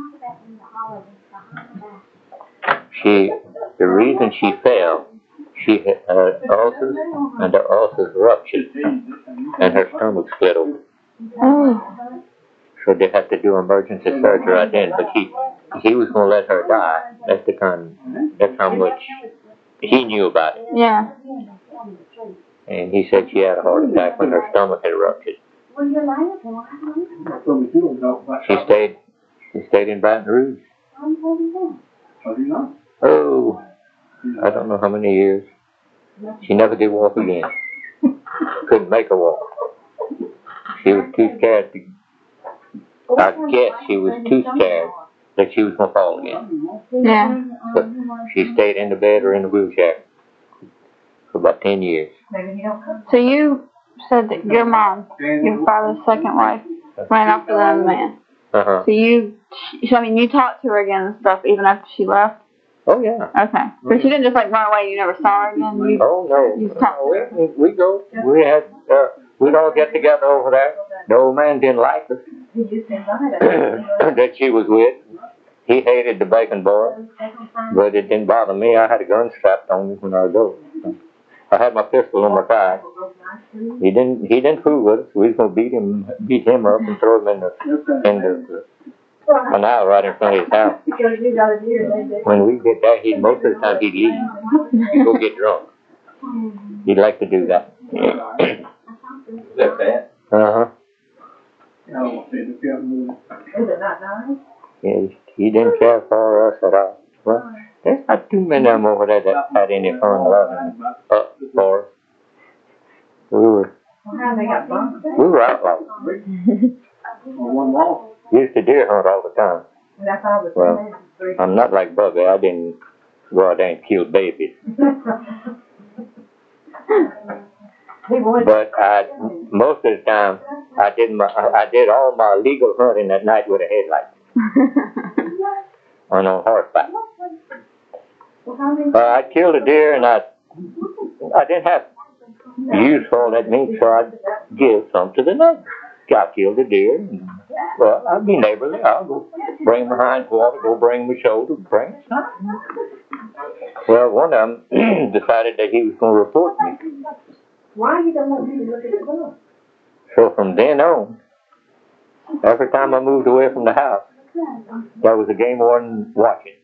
B: She, the reason she fell, she had uh, ulcers, and the ulcers ruptured, and her stomach split open.
A: Oh.
B: So they had to do emergency surgery right then, but he, he was going to let her die. That's the kind, that's how much he knew about it.
A: Yeah.
B: And he said she had a heart attack when her stomach had ruptured.
D: Well, you're liable.
B: She stayed, she stayed in Baton Rouge.
D: I'm holding that.
B: Oh, I don't know how many years. She never did walk again. Couldn't make her walk. She was too scared to I guess she was too scared that she was gonna fall again.
A: Yeah.
B: But she stayed in the bed or in the wheelchair for about ten years.
A: So you said that your mom, your father's second wife, ran off with another man.
B: Uh-huh.
A: So you, so, I mean, you talked to her again and stuff even after she left?
B: Oh, yeah.
A: Okay. So she didn't just like run away and you never saw her again? You,
B: Oh, no.
A: you talked to her?
B: We, we go. We had, uh, we'd all get together over there. The old man didn't like us that she was with. He hated the bacon boy, but it didn't bother me. I had a gun strapped on me when I was over. I had my pistol on my thigh. He didn't. He didn't fool with us. We was gonna beat him, beat him up, and throw him in the in the canal right in front of his house. When we get there, he most of the time he'd leave, he'd go get drunk. He'd like to do that.
C: Is that bad?
B: Uh huh.
E: Is it not nice?
B: Yeah, he didn't care for us at all. Well, there's not too many of them over there that had any fun loving up for us. We were,
E: Well, how they got bumped?
B: we were outlaws. Used to deer hunt all the time.
E: And that's all the
B: Well, I'm not like Bubby. I didn't go out there and kill babies. But I, most of the time, I did my, I did all my legal hunting at night with a headlight. On on horseback. Uh, I killed a deer and I, I didn't have use for all that meat, so I'd give some to the neighbor. I killed a deer. And, well, I'd be neighborly. I'll go bring my hind quarter, go bring my shoulder, bring something. Well, one of them decided that he was going to report me.
E: Why you don't want me to look at the book?
B: So from then on, every time I moved away from the house, there was a game warden watching.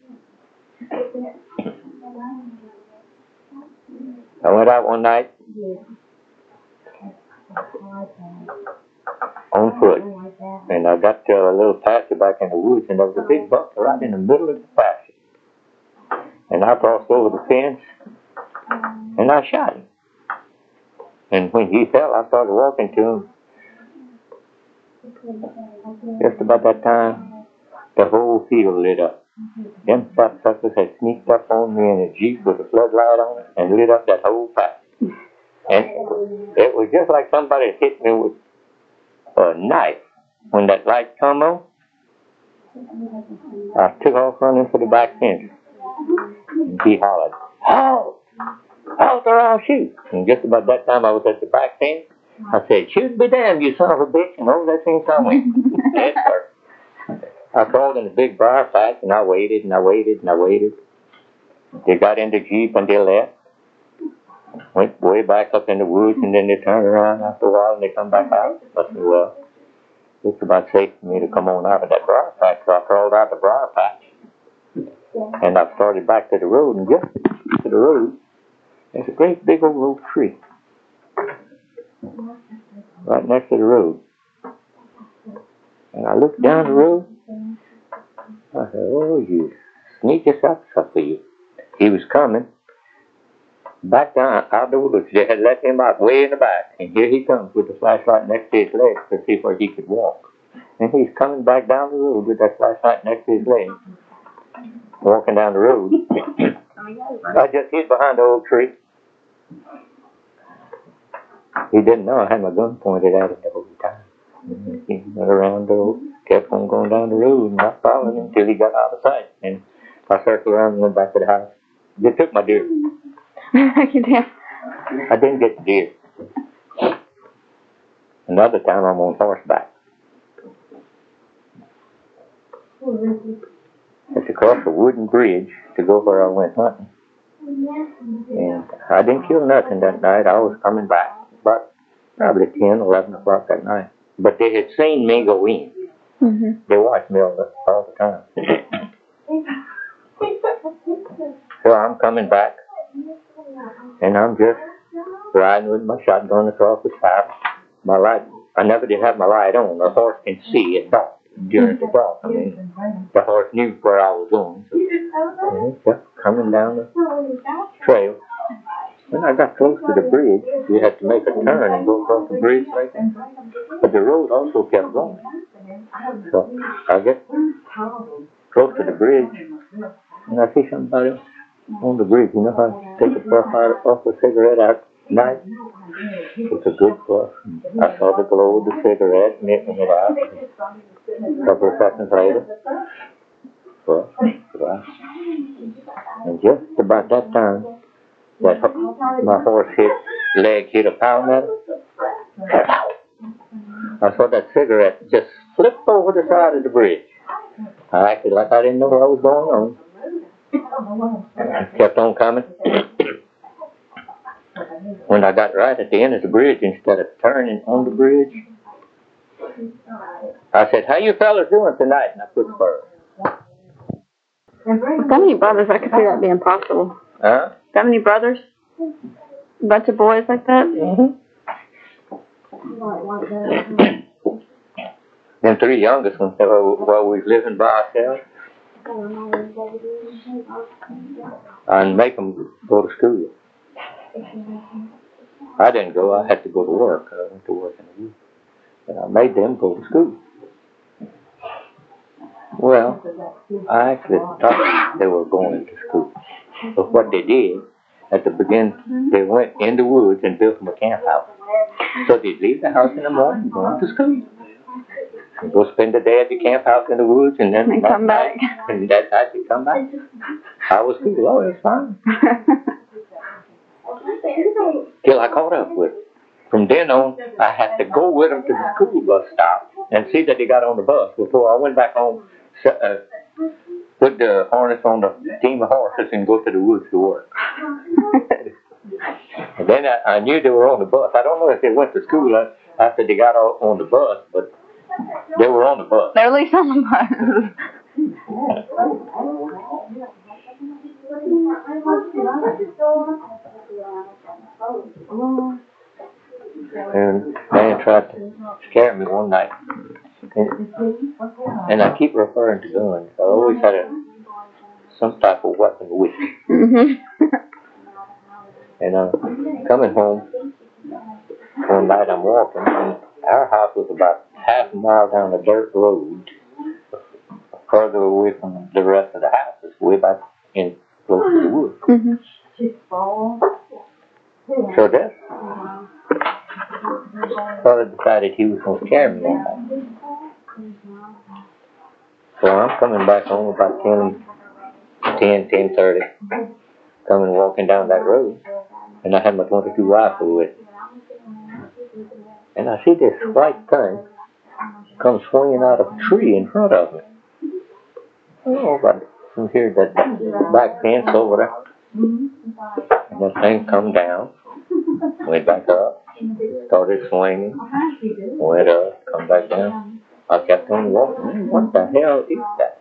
B: I went out one night on foot, and I got to a little pasture back in the woods, and there was a big buck right in the middle of the pasture. And I crossed over the fence, and I shot him. And when he fell, I started walking to him. Just about that time, the whole field lit up. Them sapsuckers had sneaked up on me in a Jeep with a floodlight on it and lit up that whole patch. And it was just like somebody hit me with a knife. When that light come on, I took off running for the back fence. And he hollered, "Halt! Halt or I'll shoot." And just about that time I was at the back fence. I said, "Shoot be damned, you son of a bitch," and over that thing somewhere. Yes, sir. I crawled in a big briar patch, and I waited, and I waited, and I waited. They got in the Jeep, and they left. Went way back up in the woods, and then they turned around after a while, and they come back out. I said, well, it's about safe for me to come on out of that briar patch. So I crawled out the briar patch, and I started back to the road, and just to the road, there's a great big old oak tree. Right next to the road. And I looked down the road. I said, oh, you sneaky sapsucker, you. He was coming. Back down out the woods. They had let him out way in the back. And here he comes with the flashlight next to his legs to see where he could walk. And he's coming back down the road with that flashlight next to his legs. Walking down the road. I just hid behind the old tree. He didn't know I had my gun pointed at him the whole time. And he went around the road, kept on going down the road, and I followed him until he got out of sight. And I circled around and went back to the house. They took my deer. I didn't get the deer. Another time I'm on horseback. It's across a wooden bridge to go where I went hunting. And I didn't kill nothing that night. I was coming back. About probably ten, eleven o'clock that night. But they had seen me go in. Mm-hmm. They watched me all the, all the time. So I'm coming back. And I'm just riding with my shotgun across the top. My light, I never did have my light on. The horse can see at dark during the dark. I mean, the horse knew where I was going. So, and it's just coming down the trail. When I got close to the bridge, we had to make a turn and go across the bridge like that. But the road also kept going. So I get close to the bridge, and I see somebody on the bridge. You know how I take a puff out off a cigarette at night? It's a good puff. I saw the glow of the cigarette, nipping it out. A couple of seconds later, puff, puff. And just about that time, that my horse hit, leg hit a power metal. I saw that cigarette just flip over the side of the bridge. I acted like I didn't know what was going on. Kept on coming. When I got right at the end of the bridge, instead of turning on the bridge, I said, "How you fellas doing tonight?" And I put spurs.
A: With that many brothers, I could see that being possible.
B: Huh?
A: That many brothers? A bunch of boys like that?
B: Mm-hmm. Them three youngest ones, while we was living by ourselves, I'd make them go to school. I didn't go, I had to go to work. I went to work in the week. And I made them go to school. Well, I actually thought they were going to school. But what they did, at the beginning, they went in the woods and built them a camp house. So they'd leave the house in the morning and go to school. And go spend the day at the camp house in the woods and then
A: And come back.
B: And that night they come back. I was cool. Oh, it was fine. Till I caught up with them. From then on, I had to go with them to the school bus stop and see that they got on the bus before I went back home, uh, put the harness on the team of horses and go to the woods to work. And then I, I knew they were on the bus. I don't know if they went to school after they got on the bus, but they were on the bus.
A: They're at least on the bus.
B: And man tried to scare me one night. And, and I keep referring to guns. I always had a, some type of weapon with me.
A: Mm-hmm.
B: And uh, coming home, one night I'm walking, and our house was about half a mile down a dirt road, further away from the rest of the houses, way back in close to the woods.
A: Mm-hmm.
B: So that father decided he was going to scare me one night. So I'm coming back home about ten, ten, ten thirty, coming walking down that road, and I had my twenty-two rifle with me. And I see this white thing come swinging out of a tree in front of me. Oh, but from here, that back fence over there. And that thing come down, went back up, started swinging, went up, come back down. I kept on walking. What the hell is that?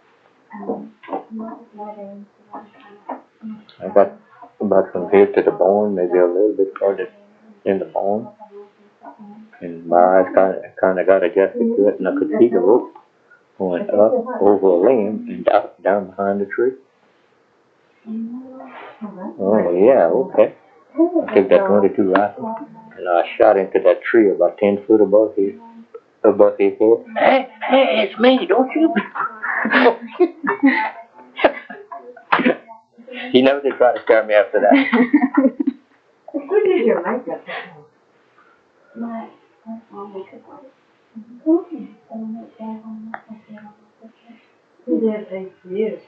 B: I got about from here to the bone, maybe a little bit further in the bone. And my eyes kind of, kind of got adjusted to it, and I could see the rope going up over a limb and out, down behind the tree. Oh, yeah, okay. I took that twenty-two rifle, and I shot into that tree about ten foot above his, above his head. Hey, hey, it's me, don't you? He never did try to scare me after that.
E: Who did your makeup? He did things for you.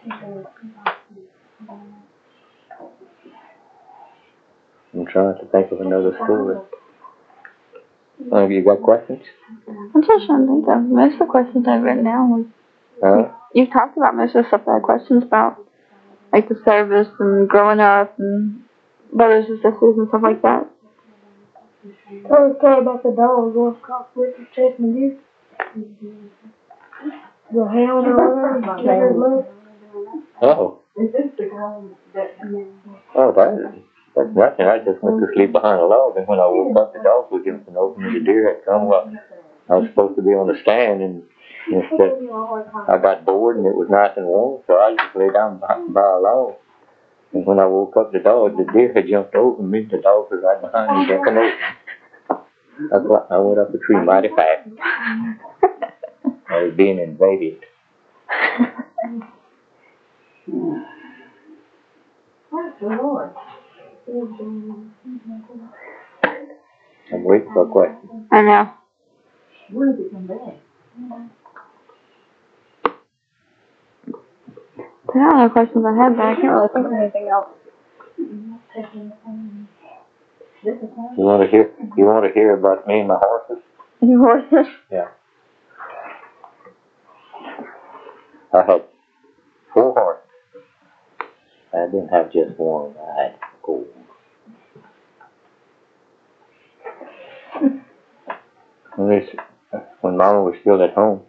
B: I'm trying to think of another story. Oh, have you got questions?
A: I'm just trying to think of most of the questions I've written down was
B: Huh?
A: you've talked about most of the stuff I had questions about, like the service and growing up and brothers and sisters and stuff like that.
D: I was talking about the dog going across with the chasing you. The hound or whatever.
B: Oh.
E: Is this the girl that?
B: Oh, that, that's nothing. I just went to sleep behind a log, and when I woke up, the dogs were jumping over me. The deer had come. Well, I was supposed to be on the stand, and instead, I got bored, and it was nice and warm, so I just lay down by, by a log. And when I woke up, the dog, the deer had jumped over me. The dog was right behind me, jumping over me. I, I went up the tree mighty fast. I was being invaded.
E: What's the Lord?
B: I'm waiting for a question.
A: I know.
E: When did he come back?
A: I don't know questions I had, but I can't really think of anything else.
B: You want to hear? You want to hear about me and my horses?
A: Your horses?
B: Yeah. I had four horses. I didn't have just one. I had four. When, this, when Mama was still at home,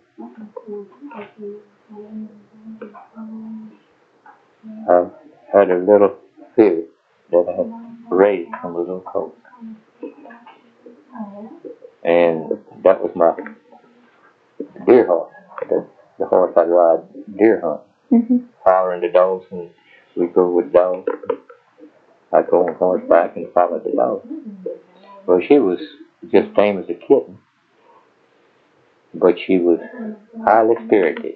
B: I had a little filly that I had raised from a little colt. And that was my deer horse, the, the horse I'd ride deer hunt.
A: Mm-hmm.
B: Following the dogs, and we'd go with dogs. I'd go on horseback and follow the dogs. Well, she was just tame as a kitten, but she was highly spirited.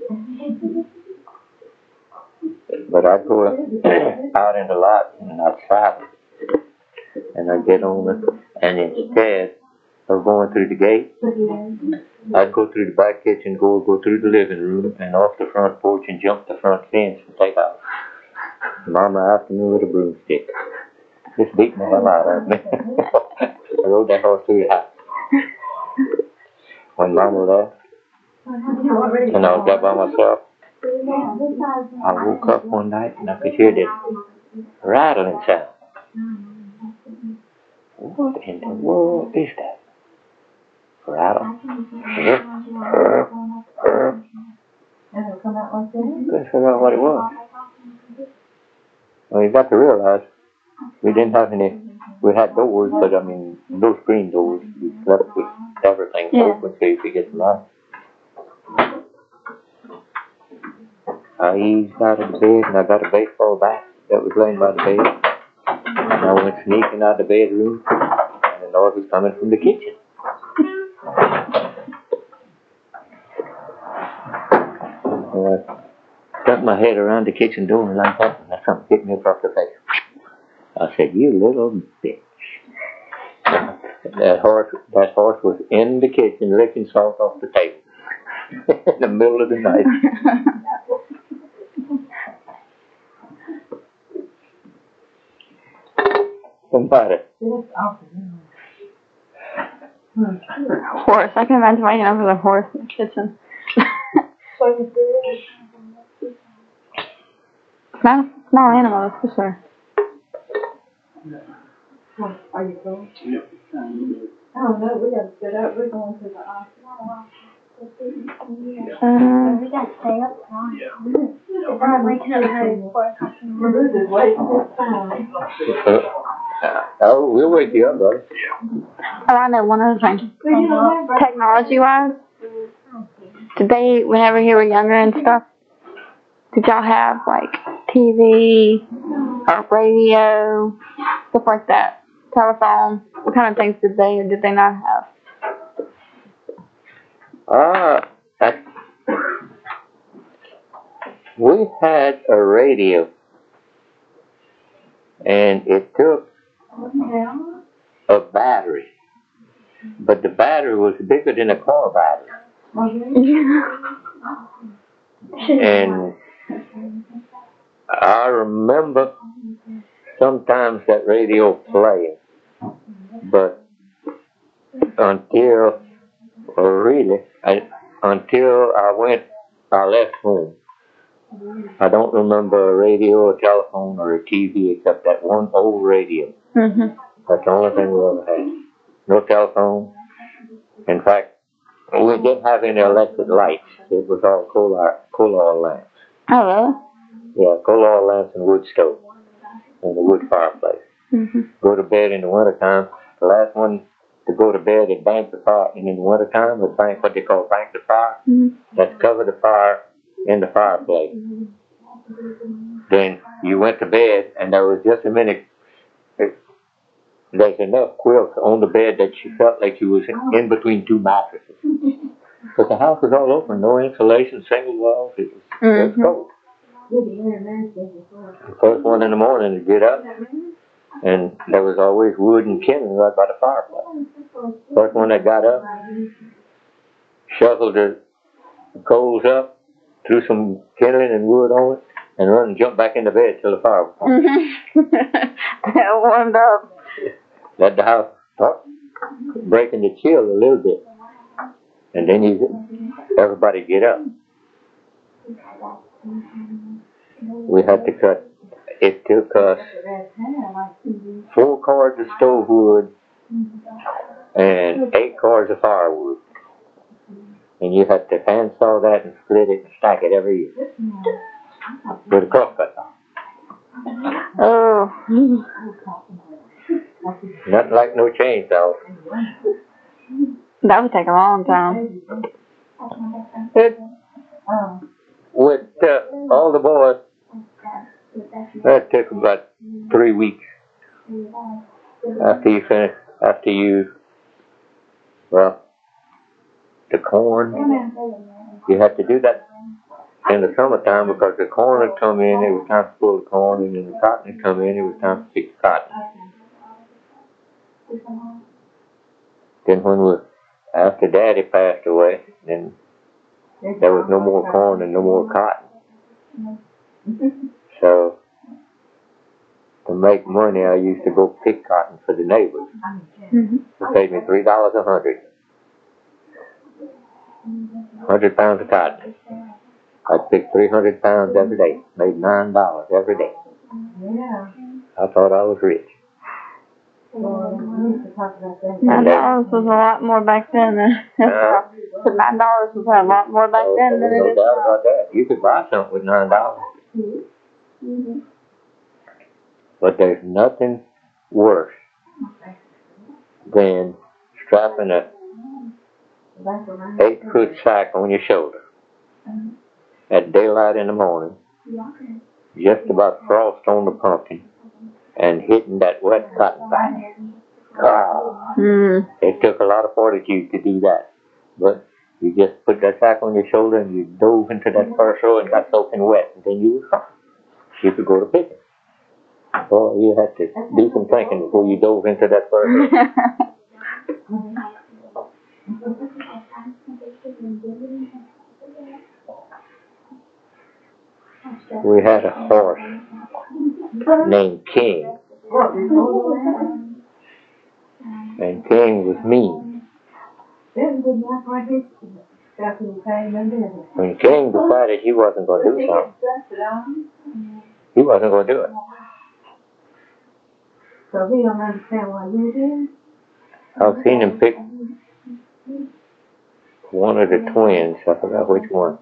B: But I'd go out in the lot and I'd travel, and I'd get on it, and instead of going through the gate, I'd go through the back kitchen, go go through the living room, and off the front porch and jump the front fence and take off. Mama after me with a broomstick, just beating the hell out of me. I rode that horse through the house. When Mama left, and I was there by myself, I woke up one night and I could hear this rattling sound. What in the world is that? Rattle? Yep. Purr. Purr. Couldn't figure out what it was. Well, you got to realize we didn't have any, we had doors, but I mean, no screen doors. We slept with everything
A: Yeah.
B: open so you could get the light. I eased out of the bed and I got a baseball bat that was laying by the bed. And I went sneaking out of the bedroom, and the noise was coming from the kitchen. Well, I stuck my head around the kitchen door and like that, and something hit me across the face. I said, "You little bitch." That horse, that horse was in the kitchen licking salt off the table in the middle of the night. Somebody.
A: Horse. I can imagine waking up with a horse in the kitchen. Small, small animal, that's for sure.
E: Are you going? I don't know, we gotta sit up, we're going to the office.
A: Uh,
D: We got to stay up tonight. I'm waking up early for a
E: We're just waiting this time.
B: Uh, oh, we'll wake you up, brother.
A: oh, I know one other thing. Technology-wise, did they, whenever you were younger and stuff, did y'all have, like, T V or radio, stuff like that? Telephone? What kind of things did they or did they not have?
B: Ah, that, we had a radio, and it took a battery, but the battery was bigger than a car battery. And I remember sometimes that radio playing, but until, or really, I, until I went, I left home, I don't remember a radio, a telephone, or a T V except that one old radio.
A: Mm-hmm.
B: That's the only thing we ever had. No telephone. In fact, we didn't have any electric lights. It was all coal oil, coal oil lamps.
A: Oh, really?
B: Yeah, coal oil lamps and wood stove and the wood fireplace.
A: Mm-hmm.
B: Go to bed in the wintertime. The last one to go to bed and bank the fire, and in the wintertime, would bank what they call bank the fire.
A: Mm-hmm.
B: That's cover the fire in the fireplace. Then you went to bed, and there was just a minute. There's enough quilts on the bed that you felt like you was in between two mattresses. But the house was all open, no insulation, single walls, it was, it was
A: Mhm.
B: cold. The first one in the morning to get up, and there was always wood and kindling right by the fireplace. First one that got up, shoveled the coals up, threw some kindling and wood on it, and run and jump back into bed till the fire was on.
A: Mhm. Warmed up.
B: Let the house start breaking the chill a little bit, and then you everybody get up. We had to cut. It took us four cars of stove wood and eight cars of firewood, and you had to hand saw that and split it and stack it every year with a crosscut.
A: Oh.
B: Nothing like no chainsaw.
A: That would take a long time.
B: It with uh, all the boys, that took about three weeks after you finish. After you, well, the corn, you had to do that in the summertime because the corn would come in, it was time to pull the corn, and then the cotton would come in, it was time to pick the cotton. Then when we, after Daddy passed away, then there was no more corn and no more cotton. So, to make money, I used to go pick cotton for the neighbors.
A: Mhm.
B: It paid me three dollars a hundred. Hundred pounds of cotton. I'd pick three hundred pounds every day. Made nine dollars every day. I thought I was rich.
A: Nine dollars was a lot more back then than
B: Uh,
A: so nine dollars was a lot more back
B: Oh,
A: then
B: there
A: than
B: was
A: it
B: no
A: is
B: doubt
A: now.
B: about that. You could buy something with nine dollars. But there's nothing worse than strapping a eight foot sack on your shoulder at daylight in the morning, just about frost on the pumpkin, and hitting that wet cotton back. Ah,
A: Mm.
B: it took a lot of fortitude to do that. But you just put that sack on your shoulder and you dove into that first row and got soaking wet, and then you were fine. You could go to picking. Boy, you had to do some thinking before you dove into that first row. We had a horse named King, and King was mean. When King decided he wasn't going to do something, he wasn't going to do it.
E: So he don't understand what you do?
B: I've seen him pick one of the twins, I forgot which one.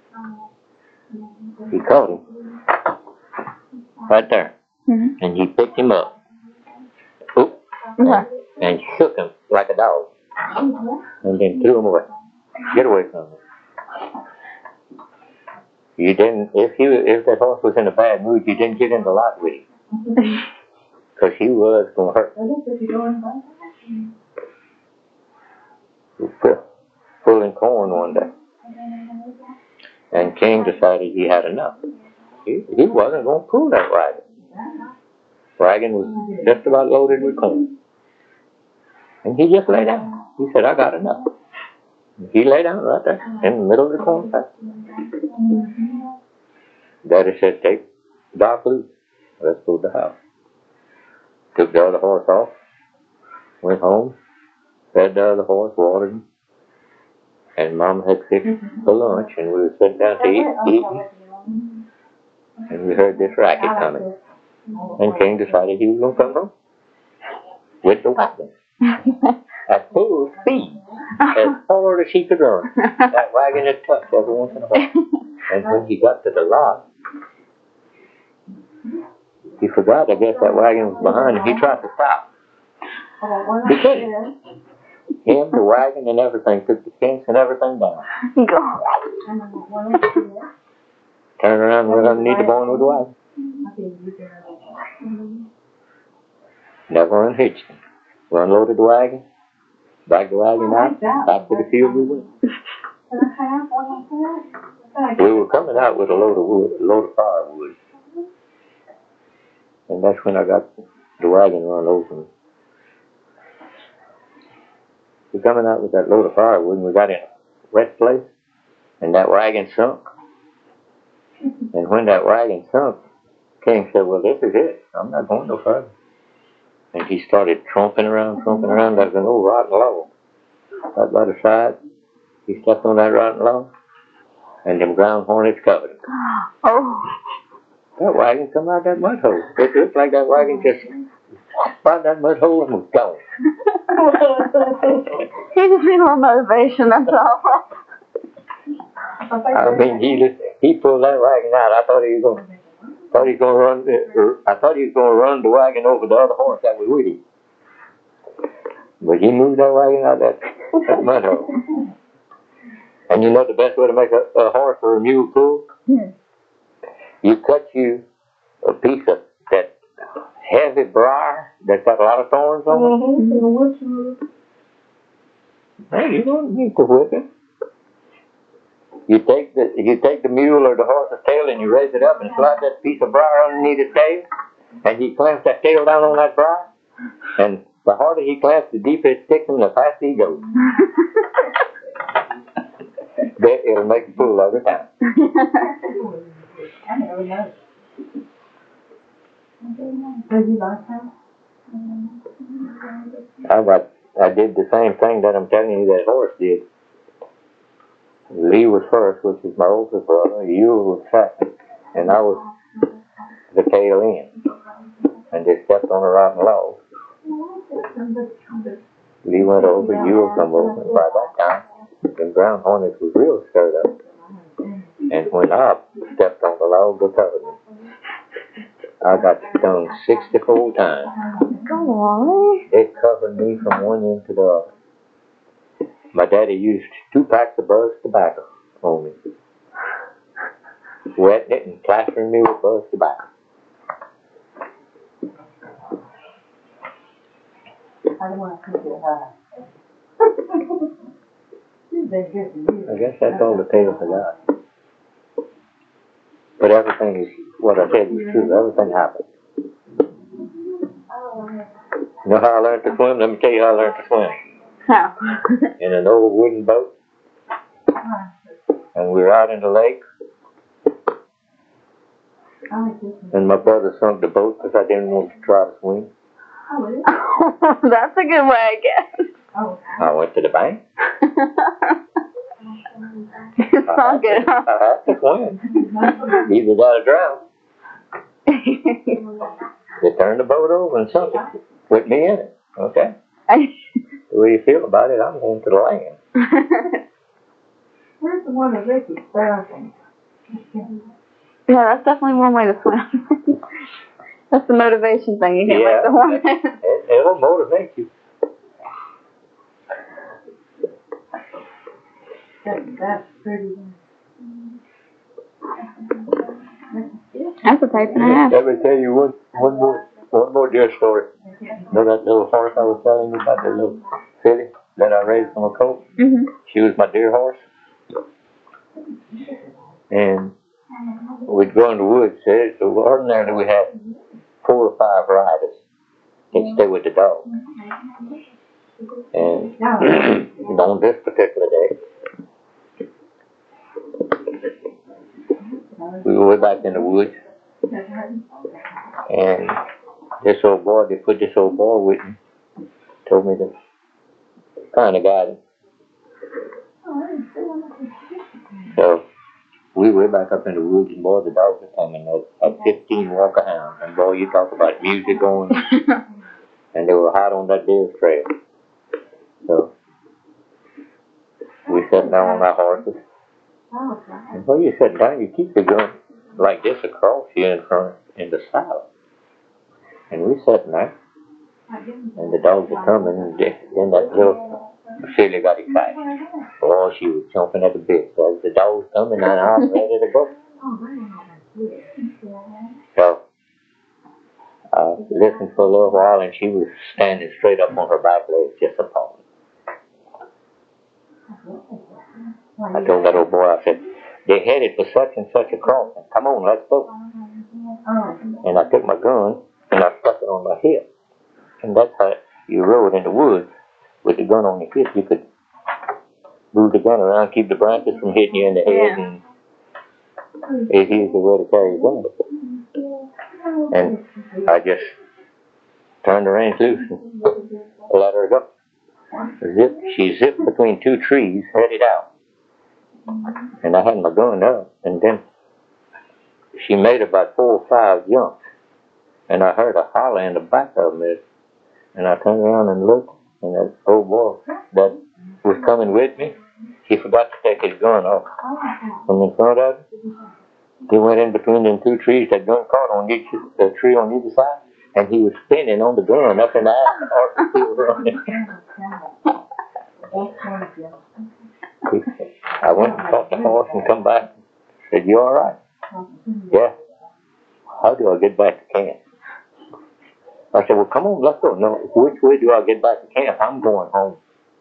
B: He caught him right there,
A: Mhm.
B: and he picked him up, oop,
A: Okay.
B: and shook him like a dog, and then threw him away. Get away from him. You didn't, if you, if that horse was in a bad mood, you didn't get in the lot with him, because he was going to hurt. We were pulling corn one day, and King decided he had enough. He, he wasn't going to pull that wagon. Wagon was just about loaded with corn. And he just lay down. He said, I got enough. He lay down right there in the middle of the corn patch. Daddy said, take Doc loose. Let's go to the house. Took the other horse off. Went home. Fed the other horse, watered him. And Mom had fixed for lunch, and we were sitting down to eat, eating. And we heard this racket coming. And King decided he was going to come home with the wagon at full speed, as hard as he could run. That wagon had touched every once in a while. And when he got to the lot, he forgot, I guess, that wagon was behind him. He tried to stop. He couldn't. Him, the wagon, and everything took the fence and everything down.
A: Go.
B: Turned around and went underneath the barn with the wagon. Never unhitched him. We unloaded the wagon, backed the wagon out, back to the field we went.
E: And a half, one and a half.
B: We were coming out with a load of wood, a load of firewood. And that's when I got the wagon run over. We're coming out with that load of firewood, and we got in a wet place, and that wagon sunk. And when that wagon sunk, King said, well, this is it. I'm not going no further. And he started tromping around, tromping around. There was an old rotten log right by the side. He stepped on that rotten log, and them ground hornets covered him.
A: Oh.
B: That wagon come out that mud hole. It looked like that wagon just walked by that mud hole and was gone.
A: He just needed more motivation, that's all.
B: I mean, he he pulled that wagon out. I thought he was going, thought he was going to run. Or I thought he was going to run the wagon over the other horse that was with him. But he moved that wagon out that, that mud hole. And you know the best way to make a, a horse or a mule pull?
A: Hmm.
B: You cut you a piece of that heavy briar that's got a lot of thorns on it.
E: Mm-hmm.
B: Hey, you don't need to whip it. You take the you take the mule or the horse's tail and you raise it up and slide that piece of briar underneath its tail, and he clamps that tail down on that briar, and the harder he clamps, the deeper it sticks him, the faster he goes. That it'll make you pull every time.
E: I never know. Did you like that?
B: I got I did the same thing that I'm telling you that horse did. Lee was first, which is my oldest brother. You was second, and I was the tail end. And they stepped on a rotten log. Lee went over, you will come over, and by that time, the ground hornets was real stirred up. And when I stepped on the log, they covered me. I got stung sixty-four times.
A: Go on.
B: They covered me from one end to the other. My daddy used two packs of Buzz tobacco on me. Wetting it and plastering me with Buzz tobacco.
E: I don't want to keep it high. You've been good to you.
B: I guess that's all the tales I got. But everything is, what I said was true. Everything happened. You know how I learned to swim? Let me tell you how I learned to swim.
A: How?
B: In an old wooden boat. And we were out in the lake. And my brother sunk the boat because I didn't want to try to swim.
A: That's a good way, I guess.
B: I went to the bank.
A: It's all good, huh?
B: I had to swim. Either that or drown. They turned the boat over and sunk it. Put me in it. Okay? The way you feel about it, I'm going to the land.
E: Where's the one that Ricky Sparrow?
A: Yeah, that's definitely one way to swim. That's the motivation thing. You can't
B: Yeah,
A: like the hornet.
B: it, it'll motivate you.
E: That, that's pretty.
A: That's a tape and a half.
B: Let me tell you one, one more, one more dear story. You know that little horse I was telling you about, the little filly that I raised from a colt?
A: Mm-hmm.
B: She was my deer horse. And we'd go in the woods. eh, So ordinarily we had four or five riders that stay with the dog. And on this particular day, we were way back in the woods. And this old boy, they put this old boy with me, told me to kind of guide him. So we were back up in the woods, and boy, the dogs were coming at, at fifteen walker hounds. And boy, you talk about music going, and they were hot on that deer trail. So we sat down on our horses. And while you sit down, you keep the gun like this across you in front in the saddle. And we sat there, and the dogs were coming, and then that little filly got excited. Oh, she was jumping at the bit. So the dogs coming, and I was ready to go. So I listened for a little while, and she was standing straight up on her back legs, just appalled. I told that old boy, I said, they're headed for such and such a crossing. Come on, let's go. And I took my gun and I stuck it on my hip. And that's how you rode in the woods with the gun on your hip. You could move the gun around, keep the branches from hitting you in the head, and it's easy way to carry a gun. And I just turned the reins loose and let her go. Zip, she zipped between two trees, headed out. And I had my gun up, and then she made about four or five jumps. And I heard a holler in the back of me. And I turned around and looked, and that old boy that was coming with me, he forgot to take his gun off from in front of him. He went in between them two trees, that gun caught on each the tree on either side, and he was spinning on the gun up in the air. He was running. I went and caught the horse and come back. Said, "You all right?" "Yeah." "How do I get back to camp?" I said, "Well, come on, let's go." "No, which way do I get back to camp? I'm going home."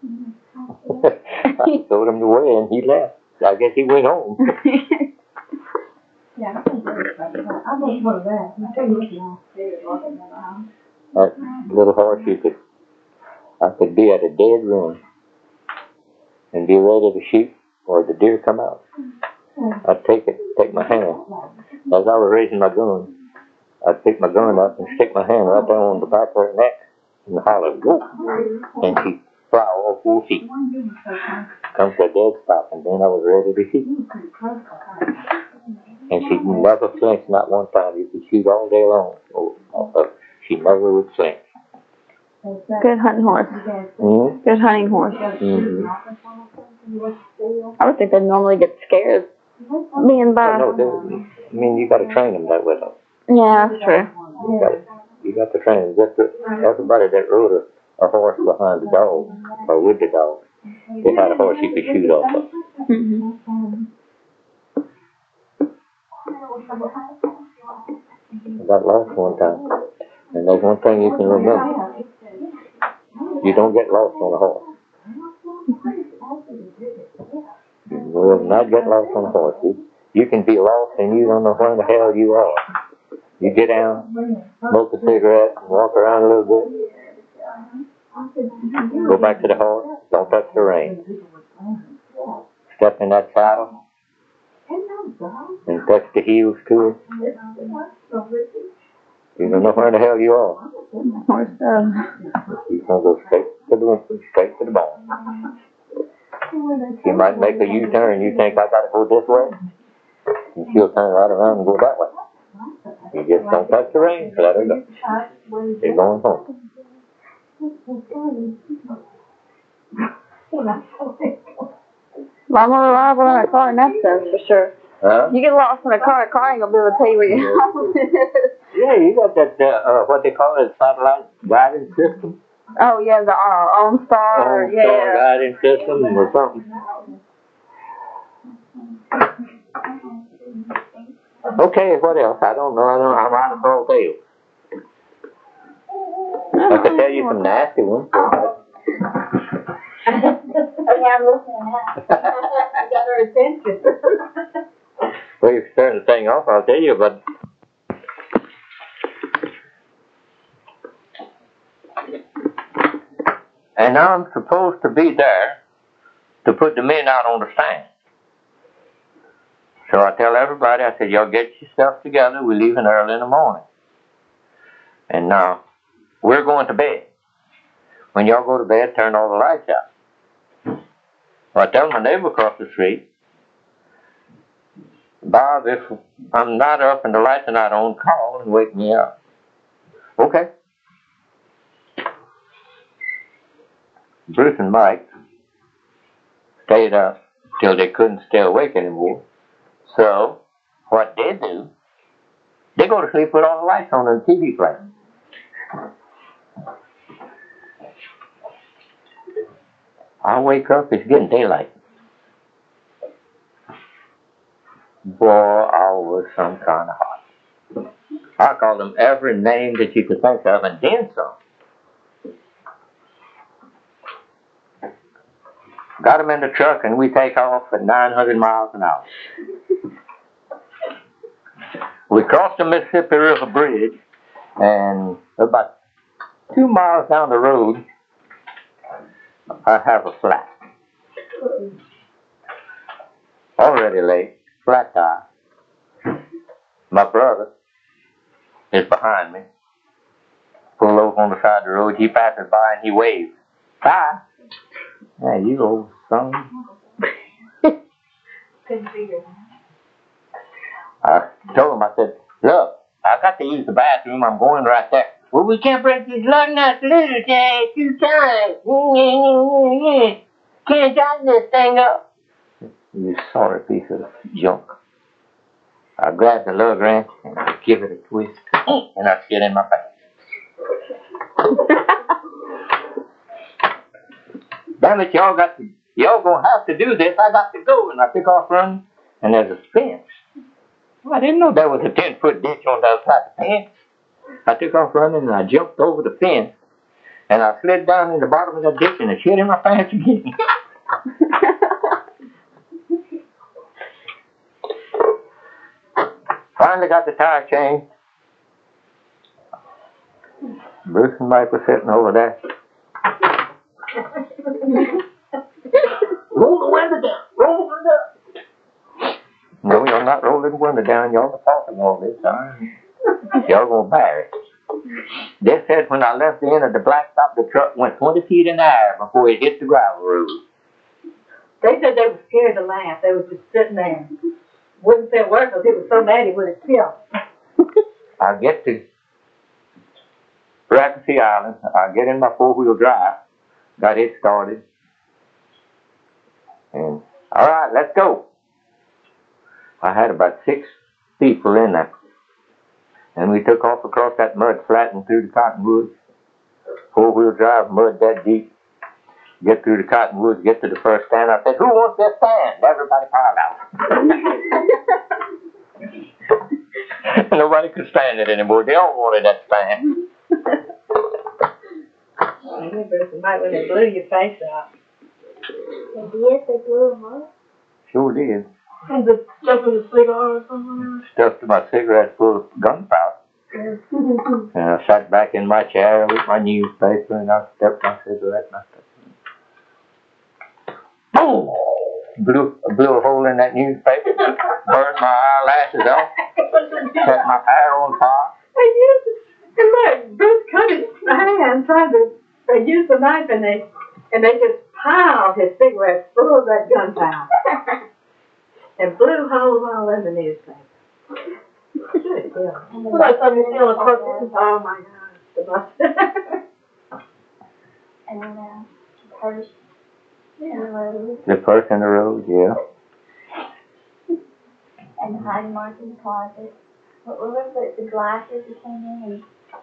B: I told him the way, and he left. I guess he went home.
E: Yeah, I think that's right. I think one of that. You tell you
B: That little horse, you could, I could be at a dead run and be ready to shoot, or the deer come out. I'd take it, take my hand. As I was raising my gun, I'd pick my gun up and stick my hand right there on the back of her neck and holler, "Whoa!" And she'd fly all four feet. Come to a dead stop, and then I was ready to shoot. And she'd never flinch, not one time. You could shoot all day long. Oh, uh, she never would flinch.
A: Good hunting horse.
B: Mm-hmm.
A: Good hunting horse.
B: Mm-hmm.
A: I would think they'd normally get scared being by.
B: No, they, I mean, you got to train them that way, though.
A: Yeah, that's true.
B: You got, you got to train them. Just to, everybody that rode a, a horse behind the dog, or with the dog, they had a horse you could shoot off of.
A: Mm-hmm.
B: I got lost one time. And there's one thing you can remember. You don't get lost on a horse. You will not get lost on a horse. You, you can be lost and you don't know where the hell you are. You get down, smoke a cigarette, walk around a little bit, go back to the horse, don't touch the rein. Step in that saddle and touch the heels to it. You don't know where the hell you are.
A: Horse does.
B: You're going to go straight to the straight to the bone. She might make a U-turn. You think, "I got to go this way?" And she'll turn right around and go that way. You just don't touch the reins. Let her go. She's going home.
A: Well, I'm more reliable in a car in that sense, for sure.
B: Huh?
A: You get lost in a car, a car ain't gonna be able to tell you where your house is.
B: Yeah, you got that, uh, uh, what they call it, satellite guidance system?
A: Oh, yeah, the uh, OnStar,
B: Oh,
A: yeah.
B: star guidance system or something. Okay, what else? I don't know. I don't, I'm out of all tales. I could tell you some nasty ones.
D: Oh, yeah, I'm listening now. I got her attention.
B: Well, you turn the thing off, I'll tell you, but and now I'm supposed to be there to put the men out on the stand. So I tell everybody, I said, "Y'all get your stuff together, we're leaving early in the morning. And now, we're going to bed. When y'all go to bed, turn all the lights out." Well, I tell my neighbor across the street, "Bob, if I'm not up and the lights are not on, call and wake me up." Okay. Bruce and Mike stayed up till they couldn't stay awake anymore. So, what they do, they go to sleep with all the lights on and the T V playing. I wake up, it's getting daylight. Boy, I was some kind of hot. I called them every name that you could think of and then some. got him in the truck, and we take off at nine hundred miles an hour. We crossed the Mississippi River Bridge, and about two miles down the road, I have a flat. Already late, flat tire. My brother is behind me. Pull over on the side of the road. He passes by and he waves. Hi. Hey, you old son.
E: Couldn't figure it
B: I told him, I said, look, I got to use the bathroom. I'm going right there. Well, we can't break this lug nut loose, eh? Two times. Can't tighten this thing up. You sorry piece of junk. I grabbed the lug wrench and I give it a twist, and I shit in my pants. Damn it, y'all got to, y'all gonna have to do this. I got to go, and I took off running, and there's a fence. Well, I didn't know there was a ten foot ditch on the other side of the fence. I took off running, and I jumped over the fence, and I slid down in the bottom of the ditch, and I shit in my pants again. Finally got the tire changed. Bruce and Mike were sitting over there. Roll the window down. Roll the window down. No, y'all not rolling the window down. Y'all are talking all this time. Y'all gonna bear it. They said when I left the end of the blacktop, the truck went twenty feet in the air before it hit the gravel road.
E: They said they were scared to laugh. They was just sitting there. Wouldn't say a word because he was so mad he would have killed.
B: I get to Rackety Island. I get in my four-wheel drive. Got it started. And, all right, let's go. I had about six people in there. And we took off across that mud flat and through the cottonwoods. Four-wheel drive, mud that deep. Get through the cottonwoods, get to the first stand. I said, who wants this stand? Everybody piled out. Nobody could stand it anymore. They all wanted that stand.
E: I remember the night when they blew your face out.
D: They did, they blew them up.
B: Sure did.
E: And the stuff in the cigar or something.
B: Stuffed my cigarette full of gunpowder. And I sat back in my chair with my newspaper and I stuffed my cigarette and I stuffed it. Boom! Blew, blew a hole in that newspaper, burned my eyelashes off, set my hair on fire.
E: They used it. And look, Bruce cut his hand trying to, they used the knife and they, and they just piled his cigarettes full of that gunpowder. And blew holes all in the newspaper. Yeah. Well, like something still a crook. Oh my God. The bus.
D: And then, uh, purse in the road.
B: The purse in the road, yeah.
D: And the hiding mark in the closet. What were the, the glasses you came in and...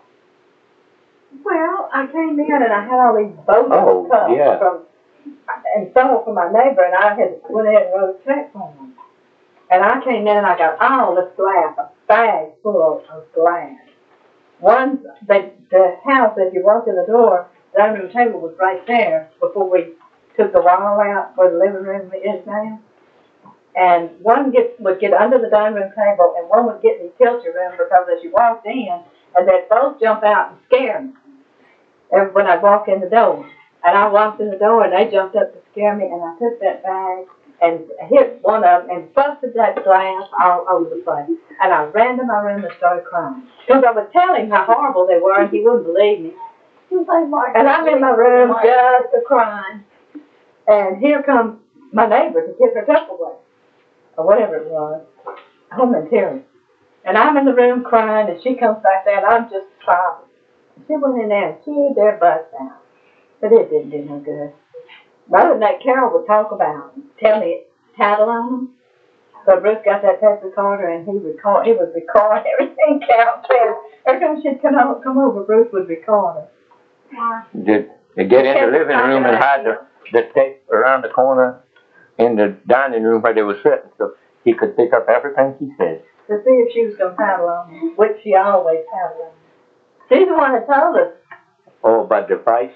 E: Well, I came in and I had all these bows
B: Oh,
E: cups
B: yeah.
E: from, and some were from my neighbor, and I had went ahead and wrote a check for them. And I came in and I got all this glass, a bag full of glass. One, the, the house, as you walked in the door, the dining room table was right there before we took the wall out where the living room is now. And one get, would get under the dining room table, and one would get in the tilt-your room because as you walked in, and they'd both jump out and scare me. And when I walk in the door, and I walked in the door, and they jumped up to scare me, and I took that bag and hit one of them and busted that glass all over the place. And I ran to my room and started crying because I would tell him how horrible they were, and he wouldn't believe me. And I'm in my room just a crying, and here comes my neighbor to get her Tupperware or whatever it was, home and Terry. And I'm in the room crying, and she comes back there, and I'm just sobbing. She went in there and chewed their butts out. But it didn't do no good. Other than that, Carol would talk about them, tell me tattle on them. So Bruce got that tape recorder, and he record, he would record everything Carol said. Every time she'd come over, come over, Bruce would record her.
D: Why?
B: Did they get in the living room and hide the, the tape around the corner in the dining room where they were sitting so he could pick up everything she said?
E: To see if she was going to tattle on them, which she always tattled on them. She's the one that told us.
B: Oh, about the fight?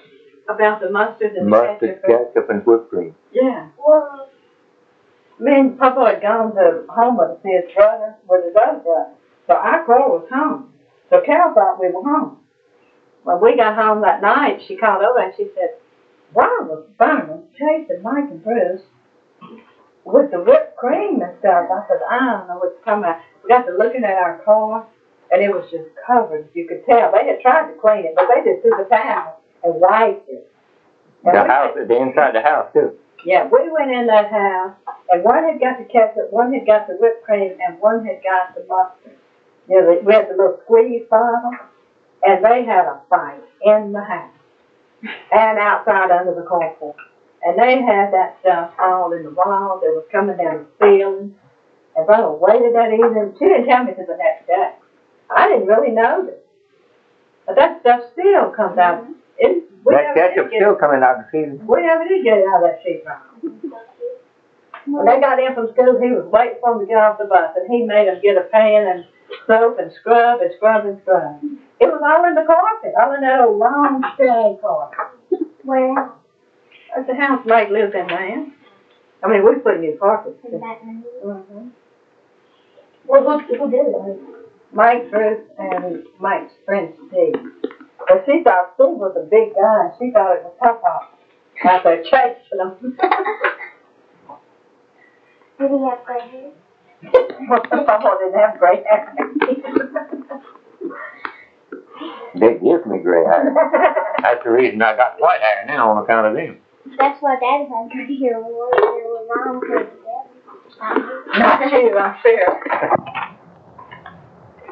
E: about the mustard and the
B: Mustard,
E: ketchup.
B: ketchup, and whipped cream.
E: Yeah.
D: Well,
E: Me and Papa had gone to Homer to see his brother with his other brother. So our girl was home. So Carol thought we were home. When we got home that night, she called over and she said, why was Vernon chasing Mike and Bruce with the whipped cream and stuff? I said, I don't know what you're talking about. We got to looking at our car, and it was just covered. You could tell. They had tried to clean it, but they just took a towel and wiped it. And
B: The
E: we-
B: house, the inside the house too.
E: Yeah, we went in that house, and one had got the ketchup, one had got the whipped cream, and one had got the mustard. You know, we had the little squeeze bottle, and they had a fight in the house and outside under the carport. And they had that stuff all in the walls. It was coming down the ceiling. And Brother waited that evening. She didn't tell me till the next day. I didn't really know this. But that stuff still comes out. It, we
B: That
E: never did
B: ketchup
E: get-
B: still coming out of the season.
E: We never did get it out of that sheetrock. When they got in from school, he was waiting for them to get off the bus, and he made them get a pan and soap and scrub and scrub and scrub. It was all in the carpet, all in that old long shag carpet.
D: where?
E: That's the house Mike lives in, man. I mean, we put new carpet.
D: In Baton Rouge.
E: Mm-hmm.
D: Well, who, who did it?
E: Mike, Bruce, and Mike's friend Steve. But she thought Steve was a big guy, and she thought it was Papa out there chasing them.
D: Did he have gray hair?
E: Well, Papa didn't have great hair.
B: They give me gray hair. That's the reason I got white hair now on account of them.
D: That's why Daddy had gray hair when we were around.
E: Not you, I'm sure.